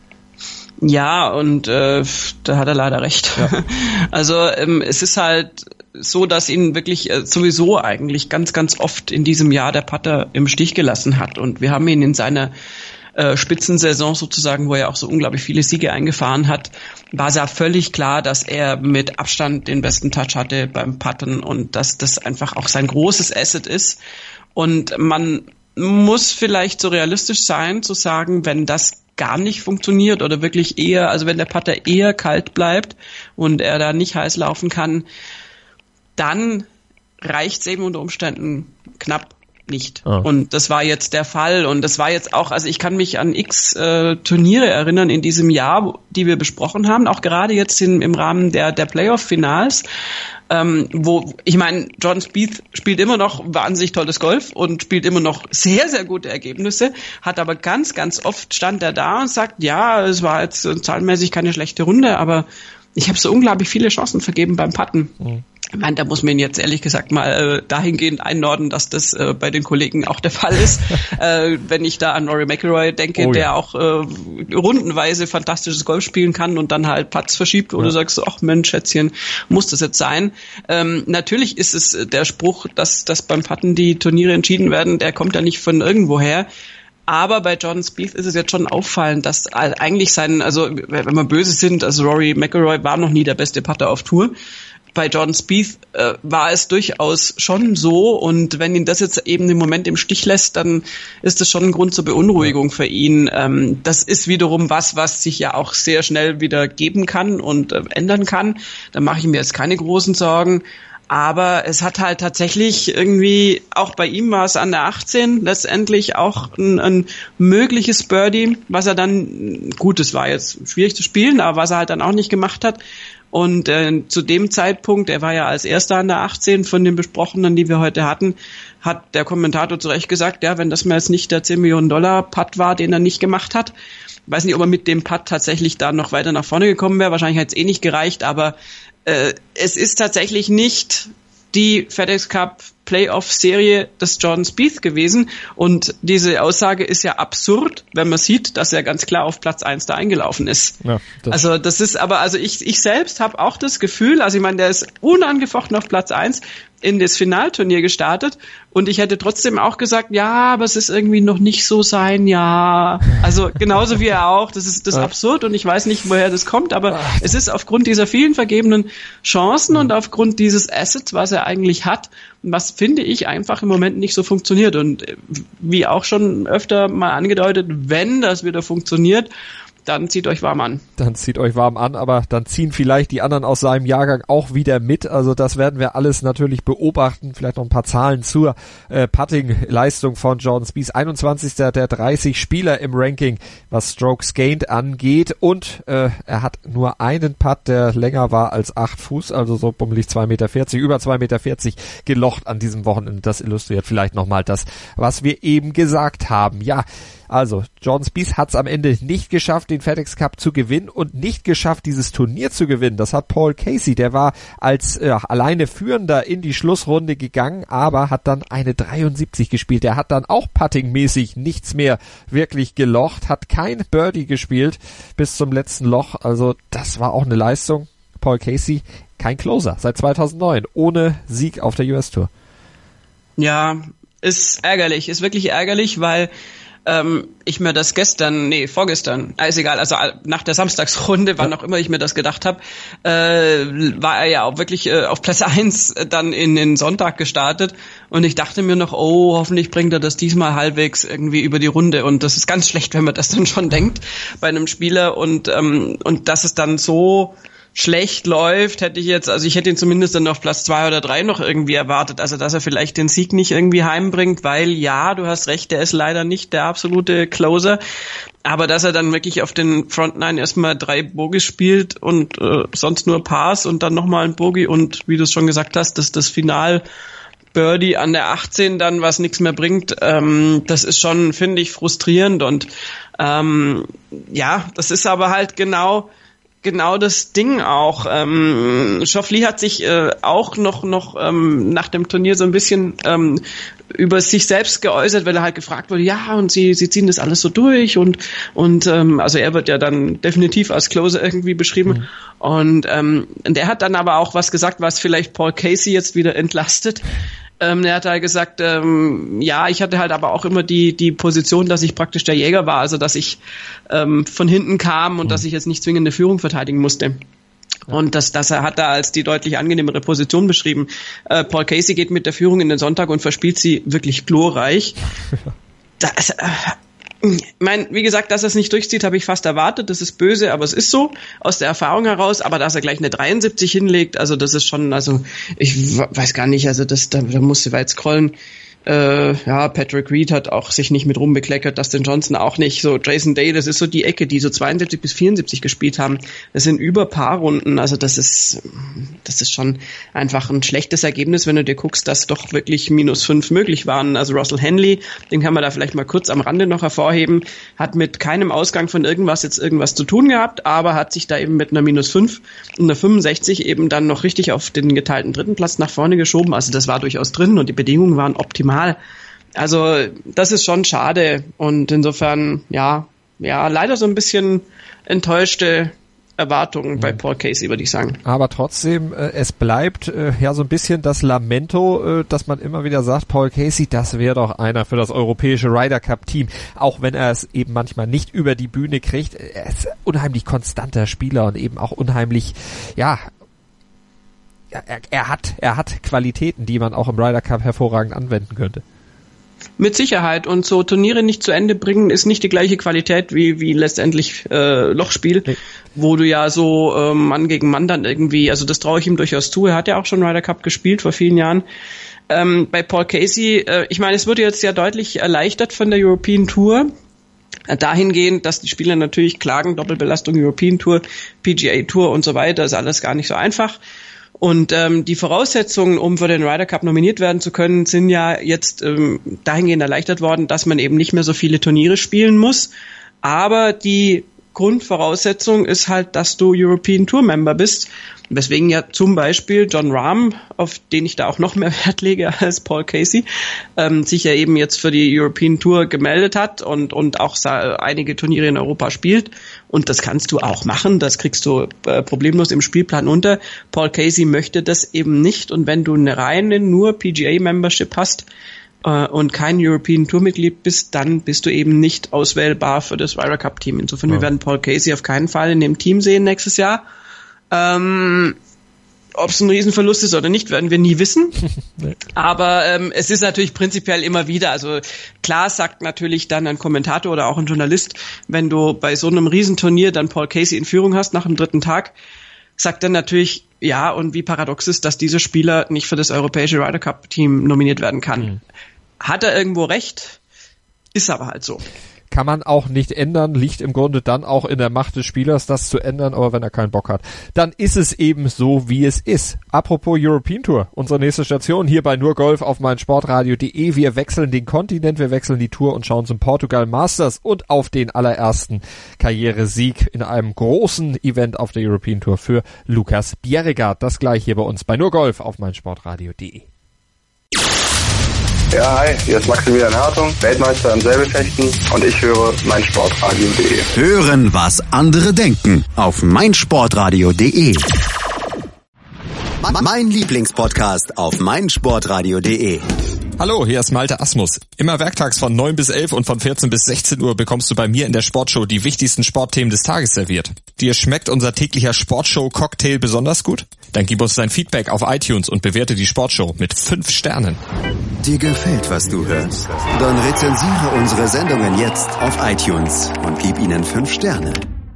Ja, und äh, da hat er leider recht. Ja. Also ähm, es ist halt so, dass ihn wirklich äh, sowieso eigentlich ganz, ganz oft in diesem Jahr der Putter im Stich gelassen hat. Und wir haben ihn in seiner äh, Spitzensaison sozusagen, wo er auch so unglaublich viele Siege eingefahren hat, war es ja völlig klar, dass er mit Abstand den besten Touch hatte beim Putten und dass das einfach auch sein großes Asset ist. Und man muss vielleicht so realistisch sein, zu sagen, wenn das gar nicht funktioniert oder wirklich eher, also wenn der Putter eher kalt bleibt und er da nicht heiß laufen kann, dann reicht es eben unter Umständen knapp nicht. Oh. Und das war jetzt der Fall und das war jetzt auch, also ich kann mich an x äh, Turniere erinnern in diesem Jahr, die wir besprochen haben, auch gerade jetzt in, im Rahmen der, der Playoff-Finals, ähm, wo, ich meine, Jordan Spieth spielt immer noch wahnsinnig tolles Golf und spielt immer noch sehr, sehr gute Ergebnisse, hat aber ganz, ganz oft stand er da und sagt, ja, es war jetzt äh, zahlenmäßig keine schlechte Runde, aber ich habe so unglaublich viele Chancen vergeben beim Putten. Mhm. Ich meine, da muss man ihn jetzt ehrlich gesagt mal äh, dahingehend einordnen, dass das äh, bei den Kollegen auch der Fall ist. äh, wenn ich da an Rory McIlroy denke, oh, ja. der auch äh, rundenweise fantastisches Golf spielen kann und dann halt Platz verschiebt, wo ja. du sagst, ach Mensch, Schätzchen, muss das jetzt sein? Ähm, natürlich ist es der Spruch, dass, dass beim Putten die Turniere entschieden werden, der kommt ja nicht von irgendwoher. Aber bei Jordan Spieth ist es jetzt schon auffallend, dass eigentlich sein, also wenn wir böse sind, also Rory McIlroy war noch nie der beste Putter auf Tour. Bei Jordan Spieth äh, war es durchaus schon so und wenn ihn das jetzt eben im Moment im Stich lässt, dann ist das schon ein Grund zur Beunruhigung für ihn. Ähm, das ist wiederum was, was sich ja auch sehr schnell wieder geben kann und äh, ändern kann. Da mache ich mir jetzt keine großen Sorgen. Aber es hat halt tatsächlich irgendwie, auch bei ihm war es an der achtzehn letztendlich auch ein, ein mögliches Birdie, was er dann, gut, es war jetzt schwierig zu spielen, aber was er halt dann auch nicht gemacht hat. Und äh, zu dem Zeitpunkt, er war ja als erster an der achtzehn von den besprochenen, die wir heute hatten, hat der Kommentator zu Recht gesagt, ja, wenn das mal jetzt nicht der zehn Millionen Dollar Putt war, den er nicht gemacht hat, ich weiß nicht, ob er mit dem Putt tatsächlich da noch weiter nach vorne gekommen wäre, wahrscheinlich hätte es eh nicht gereicht, aber äh, es ist tatsächlich nicht die FedEx Cup Playoff-Serie des Jordan Spieth gewesen und diese Aussage ist ja absurd, wenn man sieht, dass er ganz klar auf Platz eins da eingelaufen ist. Ja, das also das ist aber, also ich ich selbst habe auch das Gefühl, also ich meine, der ist unangefochten auf Platz eins in das Finalturnier gestartet und ich hätte trotzdem auch gesagt, ja, aber es ist irgendwie noch nicht so sein, ja. Also genauso wie er auch, das ist das ist absurd und ich weiß nicht, woher das kommt, aber es ist aufgrund dieser vielen vergebenen Chancen und aufgrund dieses Assets, was er eigentlich hat, was finde ich einfach im Moment nicht so funktioniert und wie auch schon öfter mal angedeutet, wenn das wieder funktioniert, dann zieht euch warm an.
Dann zieht euch warm an, aber dann ziehen vielleicht die anderen aus seinem Jahrgang auch wieder mit. Also das werden wir alles natürlich beobachten. Vielleicht noch ein paar Zahlen zur äh, Putting-Leistung von Jordan Spieth. einundzwanzigster der dreißig Spieler im Ranking, was Strokes Gained angeht. Und äh, er hat nur einen Putt, der länger war als acht Fuß, also so bummelig zwei Meter vierzig, über zwei Meter vierzig gelocht an diesem Wochenende. Das illustriert vielleicht nochmal das, was wir eben gesagt haben. Ja, also Jordan Spieth hat es am Ende nicht geschafft, den FedEx Cup zu gewinnen und nicht geschafft, dieses Turnier zu gewinnen. Das hat Paul Casey, der war als äh, alleine Führender in die Schlussrunde gegangen, aber hat dann eine dreiundsiebzig gespielt. Der hat dann auch puttingmäßig nichts mehr wirklich gelocht, hat kein Birdie gespielt bis zum letzten Loch. Also das war auch eine Leistung. Paul Casey, kein Closer seit zweitausendneun, ohne Sieg auf der U S Tour.
Ja, ist ärgerlich, ist wirklich ärgerlich, weil ähm, ich mir das gestern, nee, vorgestern, ah, ist egal, also nach der Samstagsrunde, wann auch immer ich mir das gedacht habe, äh, war er ja auch wirklich äh, auf Platz eins dann in den Sonntag gestartet und ich dachte mir noch, oh, hoffentlich bringt er das diesmal halbwegs irgendwie über die Runde und das ist ganz schlecht, wenn man das dann schon denkt bei einem Spieler und ähm, und dass es dann so schlecht läuft, hätte ich jetzt, also ich hätte ihn zumindest dann auf Platz zwei oder drei noch irgendwie erwartet, also dass er vielleicht den Sieg nicht irgendwie heimbringt, weil ja, du hast recht, der ist leider nicht der absolute Closer, aber dass er dann wirklich auf den Front Nine erstmal drei Bogies spielt und äh, sonst nur Pars und dann nochmal ein Bogie und wie du es schon gesagt hast, dass das Final Birdie an der achtzehn dann, was nichts mehr bringt, ähm, das ist schon, finde ich, frustrierend und ähm, ja, das ist aber halt genau Genau das Ding auch. Ähm, Schauffele hat sich äh, auch noch noch ähm, nach dem Turnier so ein bisschen ähm, über sich selbst geäußert, weil er halt gefragt wurde, ja, und sie sie ziehen das alles so durch und und ähm, also er wird ja dann definitiv als Closer irgendwie beschrieben mhm. und ähm, der hat dann aber auch was gesagt, was vielleicht Paul Casey jetzt wieder entlastet. Ähm, er hat halt gesagt, ähm, ja, ich hatte halt aber auch immer die die Position, dass ich praktisch der Jäger war, also dass ich ähm, von hinten kam und mhm. dass ich jetzt nicht zwingend eine Führung verteidigen musste. Ja. Und das, das hat er als die deutlich angenehmere Position beschrieben. Äh, Paul Casey geht mit der Führung in den Sonntag und verspielt sie wirklich glorreich. Das, äh, ich meine, wie gesagt, dass er es nicht durchzieht, habe ich fast erwartet. Das ist böse, aber es ist so, aus der Erfahrung heraus. Aber dass er gleich eine dreiundsiebzig hinlegt, also das ist schon, also ich weiß gar nicht, also das, da, da musst du weit scrollen. Äh, ja, Patrick Reed hat auch sich nicht mit rumbekleckert, Dustin Johnson auch nicht. So Jason Day, das ist so die Ecke, die so zweiundsiebzig bis vierundsiebzig gespielt haben. Das sind über Paarrunden, also das ist das ist schon einfach ein schlechtes Ergebnis, wenn du dir guckst, dass doch wirklich minus fünf möglich waren. Also Russell Henley, den kann man da vielleicht mal kurz am Rande noch hervorheben, hat mit keinem Ausgang von irgendwas jetzt irgendwas zu tun gehabt, aber hat sich da eben mit einer minus fünf und einer fünfundsechzig eben dann noch richtig auf den geteilten dritten Platz nach vorne geschoben. Also das war durchaus drin und die Bedingungen waren optimal. Also das ist schon schade und insofern, ja, ja, leider so ein bisschen enttäuschte Erwartungen bei Paul Casey, würde ich sagen.
Aber trotzdem, äh, es bleibt äh, ja so ein bisschen das Lamento, äh, dass man immer wieder sagt, Paul Casey, das wäre doch einer für das europäische Ryder Cup Team, auch wenn er es eben manchmal nicht über die Bühne kriegt. Er ist ein unheimlich konstanter Spieler und eben auch unheimlich, ja, Er, er hat er hat Qualitäten, die man auch im Ryder Cup hervorragend anwenden könnte.
Mit Sicherheit. Und so Turniere nicht zu Ende bringen, ist nicht die gleiche Qualität wie wie letztendlich äh, Lochspiel, nee. Wo du ja so äh, Mann gegen Mann dann irgendwie, also das traue ich ihm durchaus zu. Er hat ja auch schon Ryder Cup gespielt vor vielen Jahren. Ähm, bei Paul Casey, äh, ich meine, es wurde jetzt ja deutlich erleichtert von der European Tour. Dahingehend, dass die Spieler natürlich klagen, Doppelbelastung European Tour, P G A Tour und so weiter, ist alles gar nicht so einfach. Und ähm, die Voraussetzungen, um für den Ryder Cup nominiert werden zu können, sind ja jetzt ähm, dahingehend erleichtert worden, dass man eben nicht mehr so viele Turniere spielen muss. Aber die Grundvoraussetzung ist halt, dass du European Tour Member bist. Weswegen ja zum Beispiel Jon Rahm, auf den ich da auch noch mehr Wert lege als Paul Casey, ähm, sich ja eben jetzt für die European Tour gemeldet hat und und auch einige Turniere in Europa spielt. Und das kannst du auch machen, das kriegst du äh, problemlos im Spielplan unter. Paul Casey möchte das eben nicht. Und wenn du eine reine nur P G A-Membership hast äh, und kein European Tour-Mitglied bist, dann bist du eben nicht auswählbar für das Ryder Cup-Team. Insofern, ja. Wir werden Paul Casey auf keinen Fall in dem Team sehen nächstes Jahr. Ähm, ob es ein Riesenverlust ist oder nicht, werden wir nie wissen. Nee. Aber ähm, es ist natürlich prinzipiell immer wieder, also klar sagt natürlich dann ein Kommentator oder auch ein Journalist, wenn du bei so einem Riesenturnier dann Paul Casey in Führung hast nach dem dritten Tag, sagt dann natürlich, ja, und wie paradox ist, dass dieser Spieler nicht für das europäische Ryder Cup Team nominiert werden kann. Mhm. Hat er irgendwo recht? Ist aber halt so.
Kann man auch nicht ändern, liegt im Grunde dann auch in der Macht des Spielers, das zu ändern, aber wenn er keinen Bock hat, dann ist es eben so, wie es ist. Apropos European Tour, unsere nächste Station hier bei Nur Golf auf meinsportradio punkt de. Wir wechseln den Kontinent, wir wechseln die Tour und schauen zum Portugal Masters und auf den allerersten Karrieresieg in einem großen Event auf der European Tour für Lucas Bjerregaard. Das gleich hier bei uns bei Nur Golf auf meinsportradio punkt de.
Ja, hi, hier ist Maximilian Hartung, Weltmeister im Säbelfechten und ich höre meinsportradio punkt de.
Hören, was andere denken auf meinsportradio punkt de. Mein Lieblingspodcast auf meinsportradio punkt de.
Hallo, hier ist Malte Asmus. Immer werktags von neun bis elf und von vierzehn bis sechzehn Uhr bekommst du bei mir in der Sportshow die wichtigsten Sportthemen des Tages serviert. Dir schmeckt unser täglicher Sportshow-Cocktail besonders gut? Dann gib uns dein Feedback auf iTunes und bewerte die Sportshow mit fünf Sternen.
Dir gefällt, was du hörst? Dann rezensiere unsere Sendungen jetzt auf iTunes und gib ihnen fünf Sterne.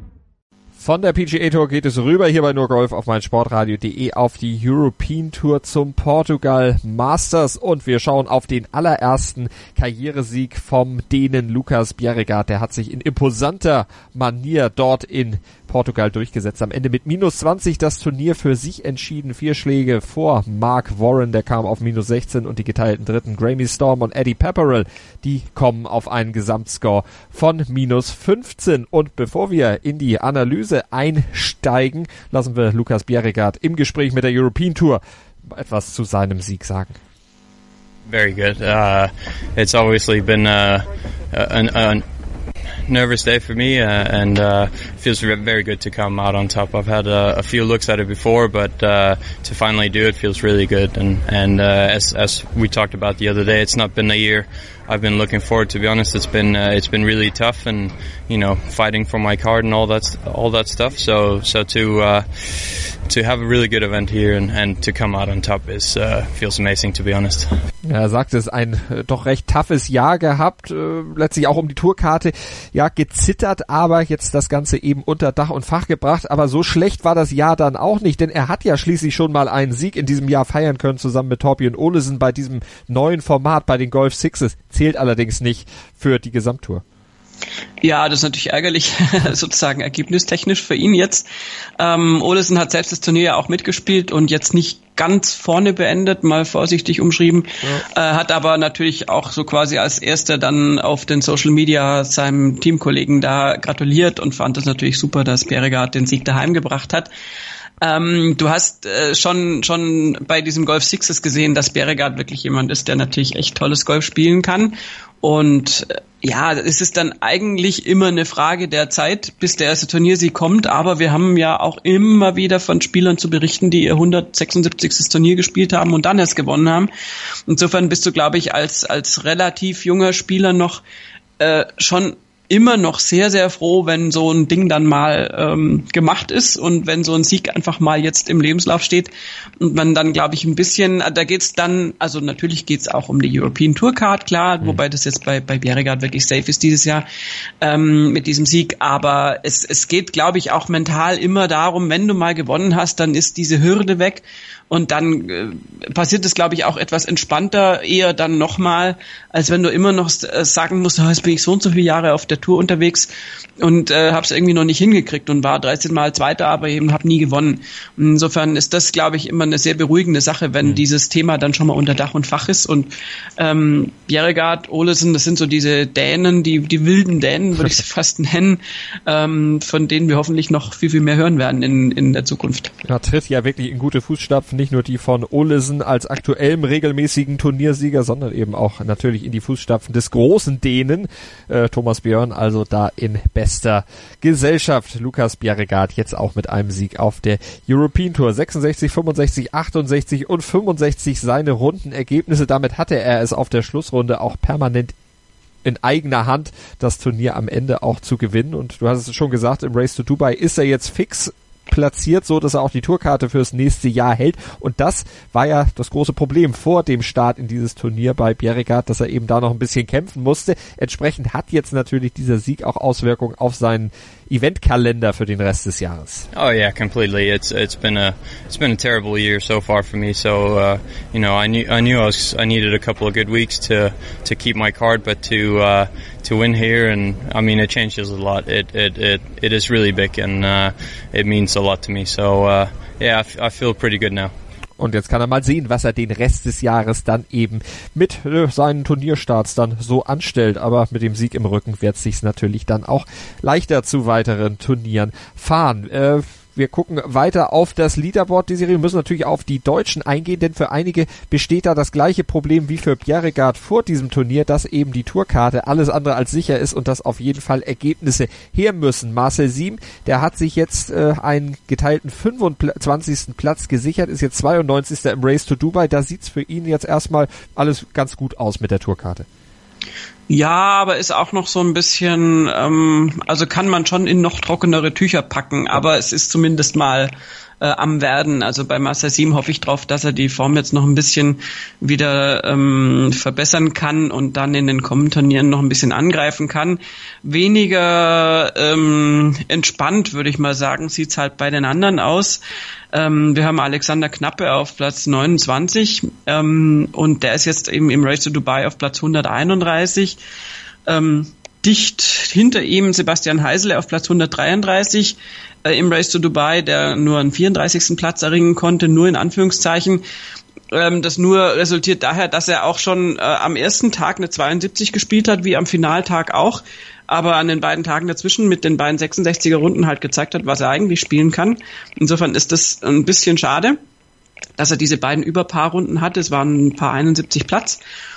Von der P G A Tour geht es rüber hier bei nur Golf auf meinsportradio punkt de auf die European Tour zum Portugal Masters und wir schauen auf den allerersten Karrieresieg vom Dänen Lucas Bjerregaard. Der hat sich in imposanter Manier dort in Portugal durchgesetzt. Am Ende mit minus zwanzig das Turnier für sich entschieden. Vier Schläge vor Mark Warren, der kam auf minus sechzehn und die geteilten Dritten Graeme Storm und Eddie Pepperell, die kommen auf einen Gesamtscore von minus fünfzehn. Und bevor wir in die Analyse einsteigen, lassen wir Lucas Bjerregaard im Gespräch mit der European Tour etwas zu seinem Sieg sagen.
Very good. Uh, it's obviously been uh, an, an nervous day for me, uh, and uh, feels very good to come out on top. I've had a, a few looks at it before, but uh, to finally do it feels really good. And and uh, as as we talked about the other day, it's not been a year I've been looking forward. To be honest, it's been uh, it's been really tough, and you know, fighting for my card and all that all that stuff. So so to uh, to have a really good event here and and to come out on top is uh, feels amazing, to be honest.
Ja, er sagt es, ein äh, doch recht toughes Jahr gehabt, äh, letztlich auch um die Tourkarte, ja, gezittert, aber jetzt das Ganze eben unter Dach und Fach gebracht, aber so schlecht war das Jahr dann auch nicht, denn er hat ja schließlich schon mal einen Sieg in diesem Jahr feiern können, zusammen mit Thorbjørn Olesen bei diesem neuen Format bei den Golf Sixes, zählt allerdings nicht für die Gesamttour.
Ja, das ist natürlich ärgerlich, sozusagen ergebnistechnisch für ihn jetzt. Ähm, Olesen hat selbst das Turnier ja auch mitgespielt und jetzt nicht ganz vorne beendet, mal vorsichtig umschrieben, ja. äh, hat aber natürlich auch so quasi als Erster dann auf den Social Media seinem Teamkollegen da gratuliert und fand das natürlich super, dass Bjerregaard den Sieg daheim gebracht hat. Ähm, du hast äh, schon schon bei diesem Golf Sixes gesehen, dass Bjerregaard wirklich jemand ist, der natürlich echt tolles Golf spielen kann. Und äh, ja, es ist dann eigentlich immer eine Frage der Zeit, bis der erste Turniersieg kommt. Aber wir haben ja auch immer wieder von Spielern zu berichten, die ihr hundertsechsundsiebzigstes Turnier gespielt haben und dann erst gewonnen haben. Insofern bist du, glaube ich, als als relativ junger Spieler noch äh, schon immer noch sehr, sehr froh, wenn so ein Ding dann mal ähm, gemacht ist und wenn so ein Sieg einfach mal jetzt im Lebenslauf steht und man dann, glaube ich, ein bisschen, da geht's dann, also natürlich geht's auch um die European Tour Card, klar, mhm. wobei das jetzt bei bei Bjerregaard wirklich safe ist dieses Jahr ähm, mit diesem Sieg, aber es es geht, glaube ich, auch mental immer darum, wenn du mal gewonnen hast, dann ist diese Hürde weg. Und dann äh, passiert es, glaube ich, auch etwas entspannter, eher dann nochmal, als wenn du immer noch äh, sagen musst, oh, jetzt bin ich so und so viele Jahre auf der Tour unterwegs und äh, habe es irgendwie noch nicht hingekriegt und war dreizehn Mal Zweiter, aber eben habe nie gewonnen. Und insofern ist das, glaube ich, immer eine sehr beruhigende Sache, wenn mhm. dieses Thema dann schon mal unter Dach und Fach ist. Und ähm, Bjerregaard, Olesen, das sind so diese Dänen, die die wilden Dänen, würde ich sie fast nennen, ähm, von denen wir hoffentlich noch viel, viel mehr hören werden in in der Zukunft.
Ja, tritt ja wirklich in gute Fußstapfen. Nicht nur die von Olesen als aktuellem regelmäßigen Turniersieger, sondern eben auch natürlich in die Fußstapfen des großen Dänen, äh, Thomas Björn, also da in bester Gesellschaft. Lucas Bjerregaard jetzt auch mit einem Sieg auf der European Tour. sechsundsechzig, fünfundsechzig, achtundsechzig und fünfundsechzig seine Rundenergebnisse. Damit hatte er es auf der Schlussrunde auch permanent in eigener Hand, das Turnier am Ende auch zu gewinnen. Und du hast es schon gesagt, im Race to Dubai ist er jetzt fix platziert, so dass er auch die Tourkarte fürs nächste Jahr hält. Und das war ja das große Problem vor dem Start in dieses Turnier bei Bjerregaard, dass er eben da noch ein bisschen kämpfen musste. Entsprechend hat jetzt natürlich dieser Sieg auch Auswirkungen auf seinen Eventkalender für den Rest des Jahres.
Oh yeah, completely. It's it's been a it's been a terrible year so far for me. So uh, you know, I knew I knew I was I needed a couple of good weeks to to keep my card, but to uh, to win here, and I mean, it changes a lot. It it it it is really big, and uh, it means a lot to me. So uh, yeah, I, f- I feel pretty good now.
Und jetzt kann er mal sehen, was er den Rest des Jahres dann eben mit äh, seinen Turnierstarts dann so anstellt. Aber mit dem Sieg im Rücken wird es sich natürlich dann auch leichter zu weiteren Turnieren fahren. Äh, wir gucken weiter auf das Leaderboard, die Serie. Wir müssen natürlich auf die Deutschen eingehen, denn für einige besteht da das gleiche Problem wie für Bjerregaard vor diesem Turnier, dass eben die Tourkarte alles andere als sicher ist und dass auf jeden Fall Ergebnisse her müssen. Marcel Siem, der hat sich jetzt äh, einen geteilten fünfundzwanzigsten Platz gesichert, ist jetzt zweiundneunzigster im Race to Dubai. Da sieht's für ihn jetzt erstmal alles ganz gut aus mit der Tourkarte.
Ja, aber ist auch noch so ein bisschen, ähm, also kann man schon in noch trockenere Tücher packen, aber es ist zumindest mal äh, am Werden. Also bei Marcel Siem hoffe ich drauf, dass er die Form jetzt noch ein bisschen wieder ähm, verbessern kann und dann in den kommenden Turnieren noch ein bisschen angreifen kann. Weniger ähm, entspannt, würde ich mal sagen, sieht's halt bei den anderen aus. Ähm, wir haben Alexander Knappe auf Platz neunundzwanzig ähm, und der ist jetzt eben im Race to Dubai auf Platz hunderteinunddreißig. Ähm, dicht hinter ihm Sebastian Heisele auf Platz hundertdreiunddreißig äh, im Race to Dubai, der nur einen vierunddreißigsten Platz erringen konnte, nur in Anführungszeichen. Ähm, das nur resultiert daher, dass er auch schon äh, am ersten Tag eine zweiundsiebzig gespielt hat, wie am Finaltag auch, aber an den beiden Tagen dazwischen mit den beiden sechsundsechziger Runden halt gezeigt hat, was er eigentlich spielen kann. Insofern ist das ein bisschen schade, dass er diese beiden Überpaarrunden hatte. Es waren ein paar einundsiebzig Platz.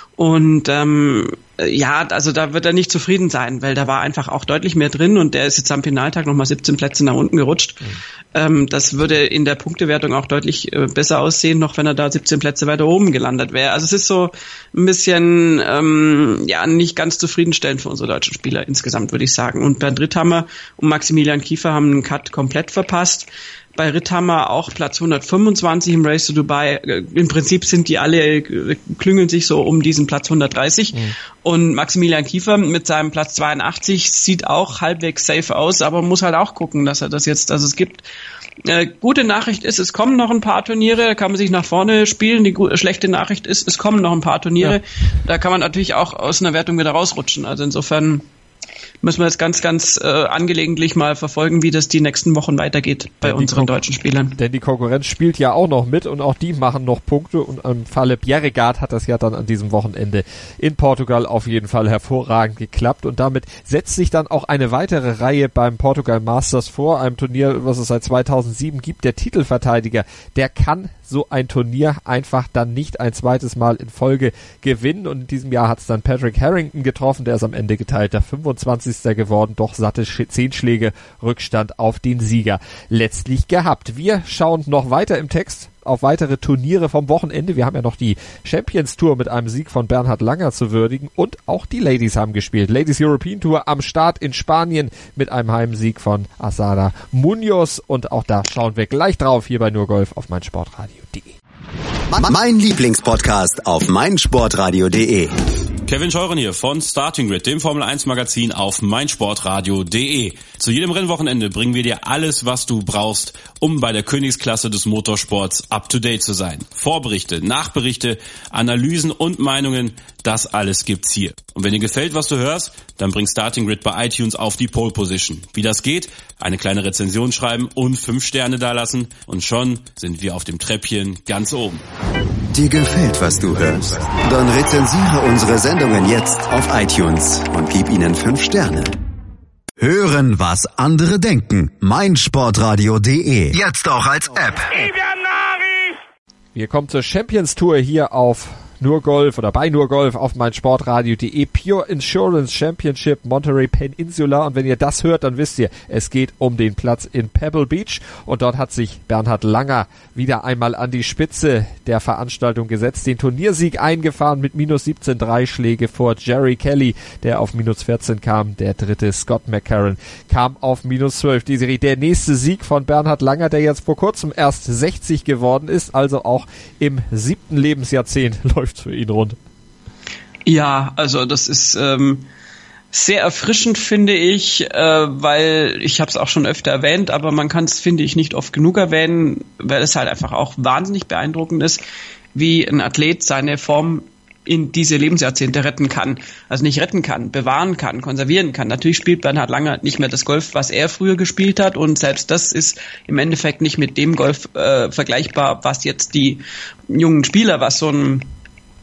Und ähm, ja, also da wird er nicht zufrieden sein, weil da war einfach auch deutlich mehr drin und der ist jetzt am Finaltag nochmal siebzehn Plätze nach unten gerutscht. Mhm. Ähm, das würde in der Punktewertung auch deutlich äh, besser aussehen, noch wenn er da siebzehn Plätze weiter oben gelandet wäre. Also es ist so ein bisschen ähm, ja nicht ganz zufriedenstellend für unsere deutschen Spieler insgesamt, würde ich sagen. Und Bernd Ritthammer und Maximilian Kiefer haben einen Cut komplett verpasst. Bei Ritthammer auch Platz hundertfünfundzwanzig im Race to Dubai. Im Prinzip sind die alle, klüngeln sich so um diesen Platz hundertdreißig. Mhm. Und Maximilian Kiefer mit seinem Platz zweiundachtzig sieht auch halbwegs safe aus, aber muss halt auch gucken, dass er das jetzt, dass es gibt. Äh, gute Nachricht ist, es kommen noch ein paar Turniere, da kann man sich nach vorne spielen. Die gute, schlechte Nachricht ist, es kommen noch ein paar Turniere. Ja. Da kann man natürlich auch aus einer Wertung wieder rausrutschen. Also insofern müssen wir jetzt ganz, ganz äh, angelegentlich mal verfolgen, wie das die nächsten Wochen weitergeht bei denn unseren deutschen Spielern.
Denn die Konkurrenz spielt ja auch noch mit und auch die machen noch Punkte und im Falle Bjerregaard hat das ja dann an diesem Wochenende in Portugal auf jeden Fall hervorragend geklappt und damit setzt sich dann auch eine weitere Reihe beim Portugal Masters vor, einem Turnier, was es seit zweitausendsieben gibt. Der Titelverteidiger, der kann so ein Turnier einfach dann nicht ein zweites Mal in Folge gewinnen und in diesem Jahr hat es dann Patrick Harrington getroffen, der ist am Ende geteilter fünfundzwanzigster geworden, doch satte zehn Schläge Rückstand auf den Sieger letztlich gehabt. Wir schauen noch weiter im Text auf weitere Turniere vom Wochenende. Wir haben ja noch die Champions Tour mit einem Sieg von Bernhard Langer zu würdigen und auch die Ladies haben gespielt. Ladies European Tour am Start in Spanien mit einem Heimsieg von Azara Munoz und auch da schauen wir gleich drauf hier bei Nur Golf auf meinsportradio punkt de.
Mein Lieblingspodcast auf meinsportradio punkt de.
Kevin Scheuren hier von Starting Grid, dem Formel eins Magazin auf meinsportradio punkt de. Zu jedem Rennwochenende bringen wir dir alles, was du brauchst, um bei der Königsklasse des Motorsports up to date zu sein. Vorberichte, Nachberichte, Analysen und Meinungen, das alles gibt's hier. Und wenn dir gefällt, was du hörst, dann bring Starting Grid bei iTunes auf die Pole Position. Wie das geht? Eine kleine Rezension schreiben und fünf Sterne dalassen und schon sind wir auf dem Treppchen ganz oben.
Dir gefällt, was du hörst? Dann rezensiere unsere Sendungen jetzt auf iTunes und gib ihnen fünf Sterne. Hören, was andere denken. meinsportradio punkt de. Jetzt auch als App.
Wir kommen zur Champions Tour hier auf Nur Golf oder bei Nur Golf auf meinsportradio punkt de. Pure Insurance Championship Monterey Peninsula. Und wenn ihr das hört, dann wisst ihr, es geht um den Platz in Pebble Beach. Und dort hat sich Bernhard Langer wieder einmal an die Spitze der Veranstaltung gesetzt. Den Turniersieg eingefahren mit minus siebzehn drei Schläge vor Jerry Kelly, der auf minus vierzehn kam. Der dritte Scott McCarron kam auf minus zwölf. Die Serie, der nächste Sieg von Bernhard Langer, der jetzt vor kurzem erst sechzig geworden ist, also auch im siebten Lebensjahrzehnt läuft für ihn rund.
Ja, also das ist ähm, sehr erfrischend, finde ich, äh, weil ich habe es auch schon öfter erwähnt, aber man kann es, finde ich, nicht oft genug erwähnen, weil es halt einfach auch wahnsinnig beeindruckend ist, wie ein Athlet seine Form in diese Lebensjahrzehnte retten kann. Also nicht retten kann, bewahren kann, konservieren kann. Natürlich spielt Bernhard Langer nicht mehr das Golf, was er früher gespielt hat und selbst das ist im Endeffekt nicht mit dem Golf äh, vergleichbar, was jetzt die jungen Spieler, was so ein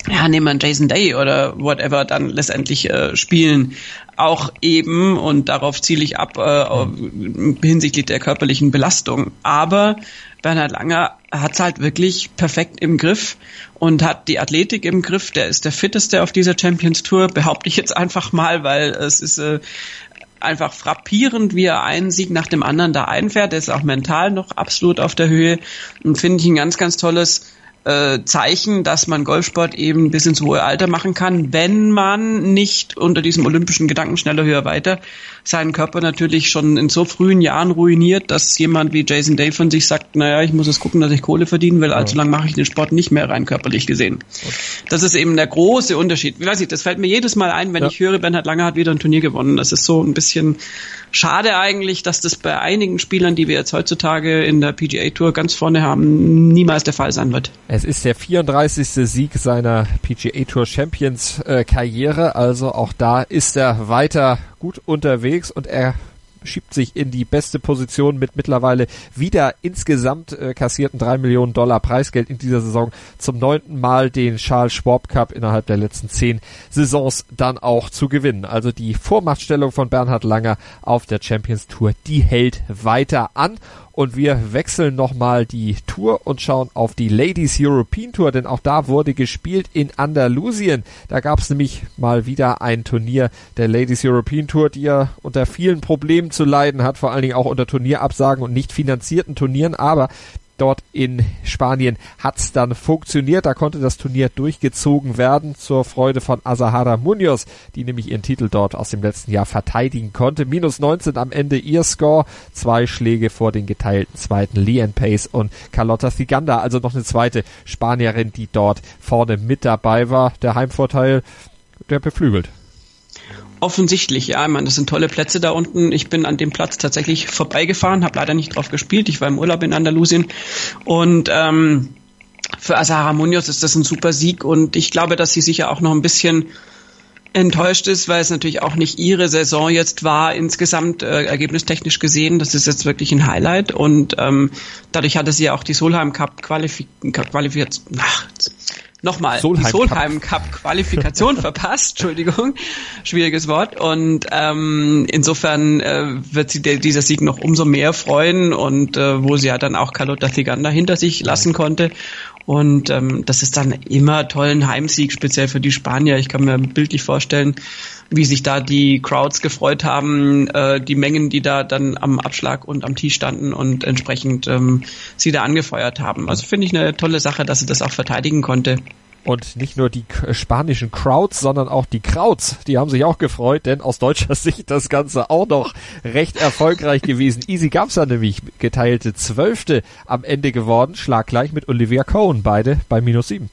ja, nehmen wir einen Jason Day oder whatever dann letztendlich äh, spielen. Auch eben, und darauf ziele ich ab, äh, hinsichtlich der körperlichen Belastung. Aber Bernhard Langer hat es halt wirklich perfekt im Griff und hat die Athletik im Griff. Der ist der fitteste auf dieser Champions Tour, behaupte ich jetzt einfach mal, weil es ist äh, einfach frappierend, wie er einen Sieg nach dem anderen da einfährt. Der ist auch mental noch absolut auf der Höhe und finde ich ein ganz, ganz tolles äh, Zeichen, dass man Golfsport eben bis ins hohe Alter machen kann, wenn man nicht unter diesem olympischen Gedanken schneller, höher, weiter seinen Körper natürlich schon in so frühen Jahren ruiniert, dass jemand wie Jason Day von sich sagt, naja, ich muss jetzt gucken, dass ich Kohle verdienen will, allzu lang mache ich den Sport nicht mehr rein körperlich gesehen. Das ist eben der große Unterschied. Ich weiß nicht, das fällt mir jedes Mal ein, wenn ja. ich höre, Bernhard Langer hat wieder ein Turnier gewonnen. Das ist so ein bisschen schade eigentlich, dass das bei einigen Spielern, die wir jetzt heutzutage in der P G A Tour ganz vorne haben, niemals der Fall sein wird.
Es ist der vierunddreißigste Sieg seiner P G A Tour Champions äh, Karriere, also auch da ist er weiter gut unterwegs und er schiebt sich in die beste Position mit mittlerweile wieder insgesamt äh, kassierten drei Millionen Dollar Preisgeld in dieser Saison, zum neunten Mal den Charles Schwab Cup innerhalb der letzten zehn Saisons dann auch zu gewinnen. Also die Vormachtstellung von Bernhard Langer auf der Champions Tour, die hält weiter an. Und wir wechseln nochmal die Tour und schauen auf die Ladies European Tour, denn auch da wurde gespielt in Andalusien. Da gab es nämlich mal wieder ein Turnier der Ladies European Tour, die ja unter vielen Problemen zu leiden hat, vor allen Dingen auch unter Turnierabsagen und nicht finanzierten Turnieren, aber dort in Spanien hat's dann funktioniert. Da konnte das Turnier durchgezogen werden zur Freude von Azahara Munoz, die nämlich ihren Titel dort aus dem letzten Jahr verteidigen konnte. minus neunzehn am Ende ihr Score. Zwei Schläge vor den geteilten zweiten Leanne Pace und Carlota Ciganda. Also noch eine zweite Spanierin, die dort vorne mit dabei war. Der Heimvorteil, der beflügelt.
Offensichtlich, ja. Ich meine, das sind tolle Plätze da unten. Ich bin an dem Platz tatsächlich vorbeigefahren, habe leider nicht drauf gespielt. Ich war im Urlaub in Andalusien. Und ähm, für Azahara Munoz ist das ein super Sieg. Und ich glaube, dass sie sicher auch noch ein bisschen enttäuscht ist, weil es natürlich auch nicht ihre Saison jetzt war, insgesamt äh, ergebnistechnisch gesehen. Das ist jetzt wirklich ein Highlight. Und ähm, dadurch hatte sie auch die Solheim Cup Qualifikation. Ach, Nochmal, Solheim die Solheim Cup, Cup Qualifikation verpasst, Entschuldigung, schwieriges Wort. Und ähm, insofern äh, wird sie de- dieser Sieg noch umso mehr freuen und äh, wo sie ja dann auch Carlota Ciganda hinter sich lassen konnte. Und ähm, das ist dann immer toll, ein Heimsieg, speziell für die Spanier. Ich kann mir bildlich vorstellen, wie sich da die Crowds gefreut haben, äh, die Mengen, die da dann am Abschlag und am Tee standen und entsprechend ähm, sie da angefeuert haben. Also finde ich eine tolle Sache, dass sie das auch verteidigen konnte.
Und nicht nur die spanischen Crowds, sondern auch die Krauts, die haben sich auch gefreut, denn aus deutscher Sicht das Ganze auch noch recht erfolgreich gewesen. Easy Gamsa nämlich geteilte Zwölfte am Ende geworden, schlaggleich mit Olivia Cohen, beide bei minus sieben.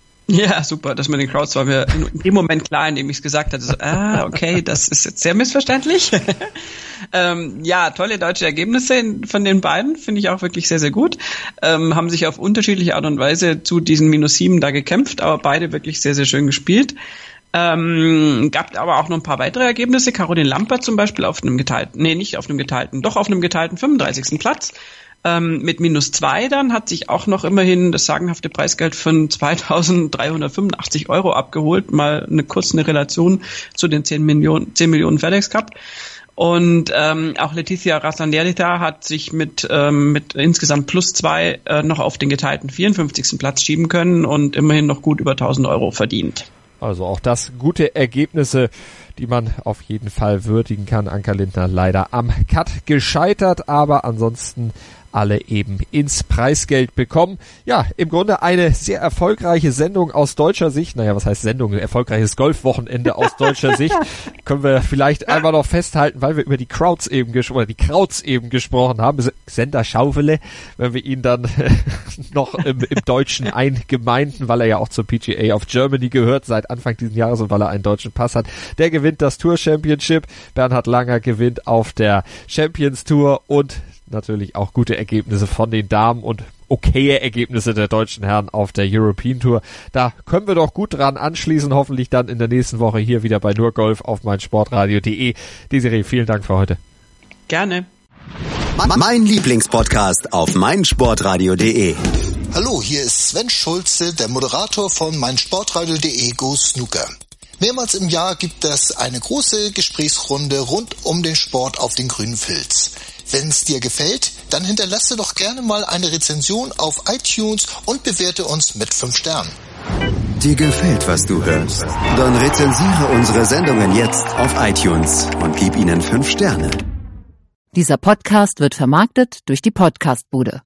Ja, super, das mit den Crowds war mir in dem Moment klar, in dem ich es gesagt hatte. So, ah, okay, das ist jetzt sehr missverständlich. ähm, ja, tolle deutsche Ergebnisse von den beiden, finde ich auch wirklich sehr, sehr gut. Ähm, haben sich auf unterschiedliche Art und Weise zu diesen minus sieben da gekämpft, aber beide wirklich sehr, sehr schön gespielt. Ähm, gab aber auch noch ein paar weitere Ergebnisse. Caroline Lampert zum Beispiel auf einem geteilten, nee, nicht auf einem geteilten, doch auf einem geteilten fünfunddreißigsten Platz. Ähm, mit minus zwei dann hat sich auch noch immerhin das sagenhafte Preisgeld von zweitausenddreihundertfünfundachtzig Euro abgeholt. Mal eine kurze eine Relation zu den zehn Millionen, zehn Millionen FedEx Cup. Und ähm, auch Letizia Rasanderita hat sich mit ähm, mit insgesamt plus zwei äh, noch auf den geteilten vierundfünfzigsten Platz schieben können und immerhin noch gut über tausend Euro verdient.
Also auch das gute Ergebnisse, die man auf jeden Fall würdigen kann. Anka Lindner leider am Cut gescheitert, aber ansonsten alle eben ins Preisgeld bekommen. Ja, im Grunde eine sehr erfolgreiche Sendung aus deutscher Sicht. Naja, was heißt Sendung? Ein erfolgreiches Golfwochenende aus deutscher Sicht. Können wir vielleicht einmal noch festhalten, weil wir über die Crowds eben gesprochen, oder die Krauts eben gesprochen haben. Sender Schaufele, wenn wir ihn dann noch im, im Deutschen eingemeinden, weil er ja auch zur P G A of Germany gehört seit Anfang dieses Jahres und weil er einen deutschen Pass hat. Der gewinnt das Tour Championship. Bernhard Langer gewinnt auf der Champions Tour und natürlich auch gute Ergebnisse von den Damen und okaye Ergebnisse der deutschen Herren auf der European Tour. Da können wir doch gut dran anschließen, hoffentlich dann in der nächsten Woche hier wieder bei Nur Golf auf meinsportradio punkt de. Desiree, vielen Dank für heute.
Gerne.
Mein Lieblingspodcast auf meinsportradio punkt de.
Hallo, hier ist Sven Schulze, der Moderator von meinsportradio.de Go Snooker. Mehrmals im Jahr gibt es eine große Gesprächsrunde rund um den Sport auf den grünen Filz. Wenn es dir gefällt, dann hinterlasse doch gerne mal eine Rezension auf iTunes und bewerte uns mit fünf Sternen.
Dir gefällt, was du hörst? Dann rezensiere unsere Sendungen jetzt auf iTunes und gib ihnen fünf Sterne.
Dieser Podcast wird vermarktet durch die Podcastbude.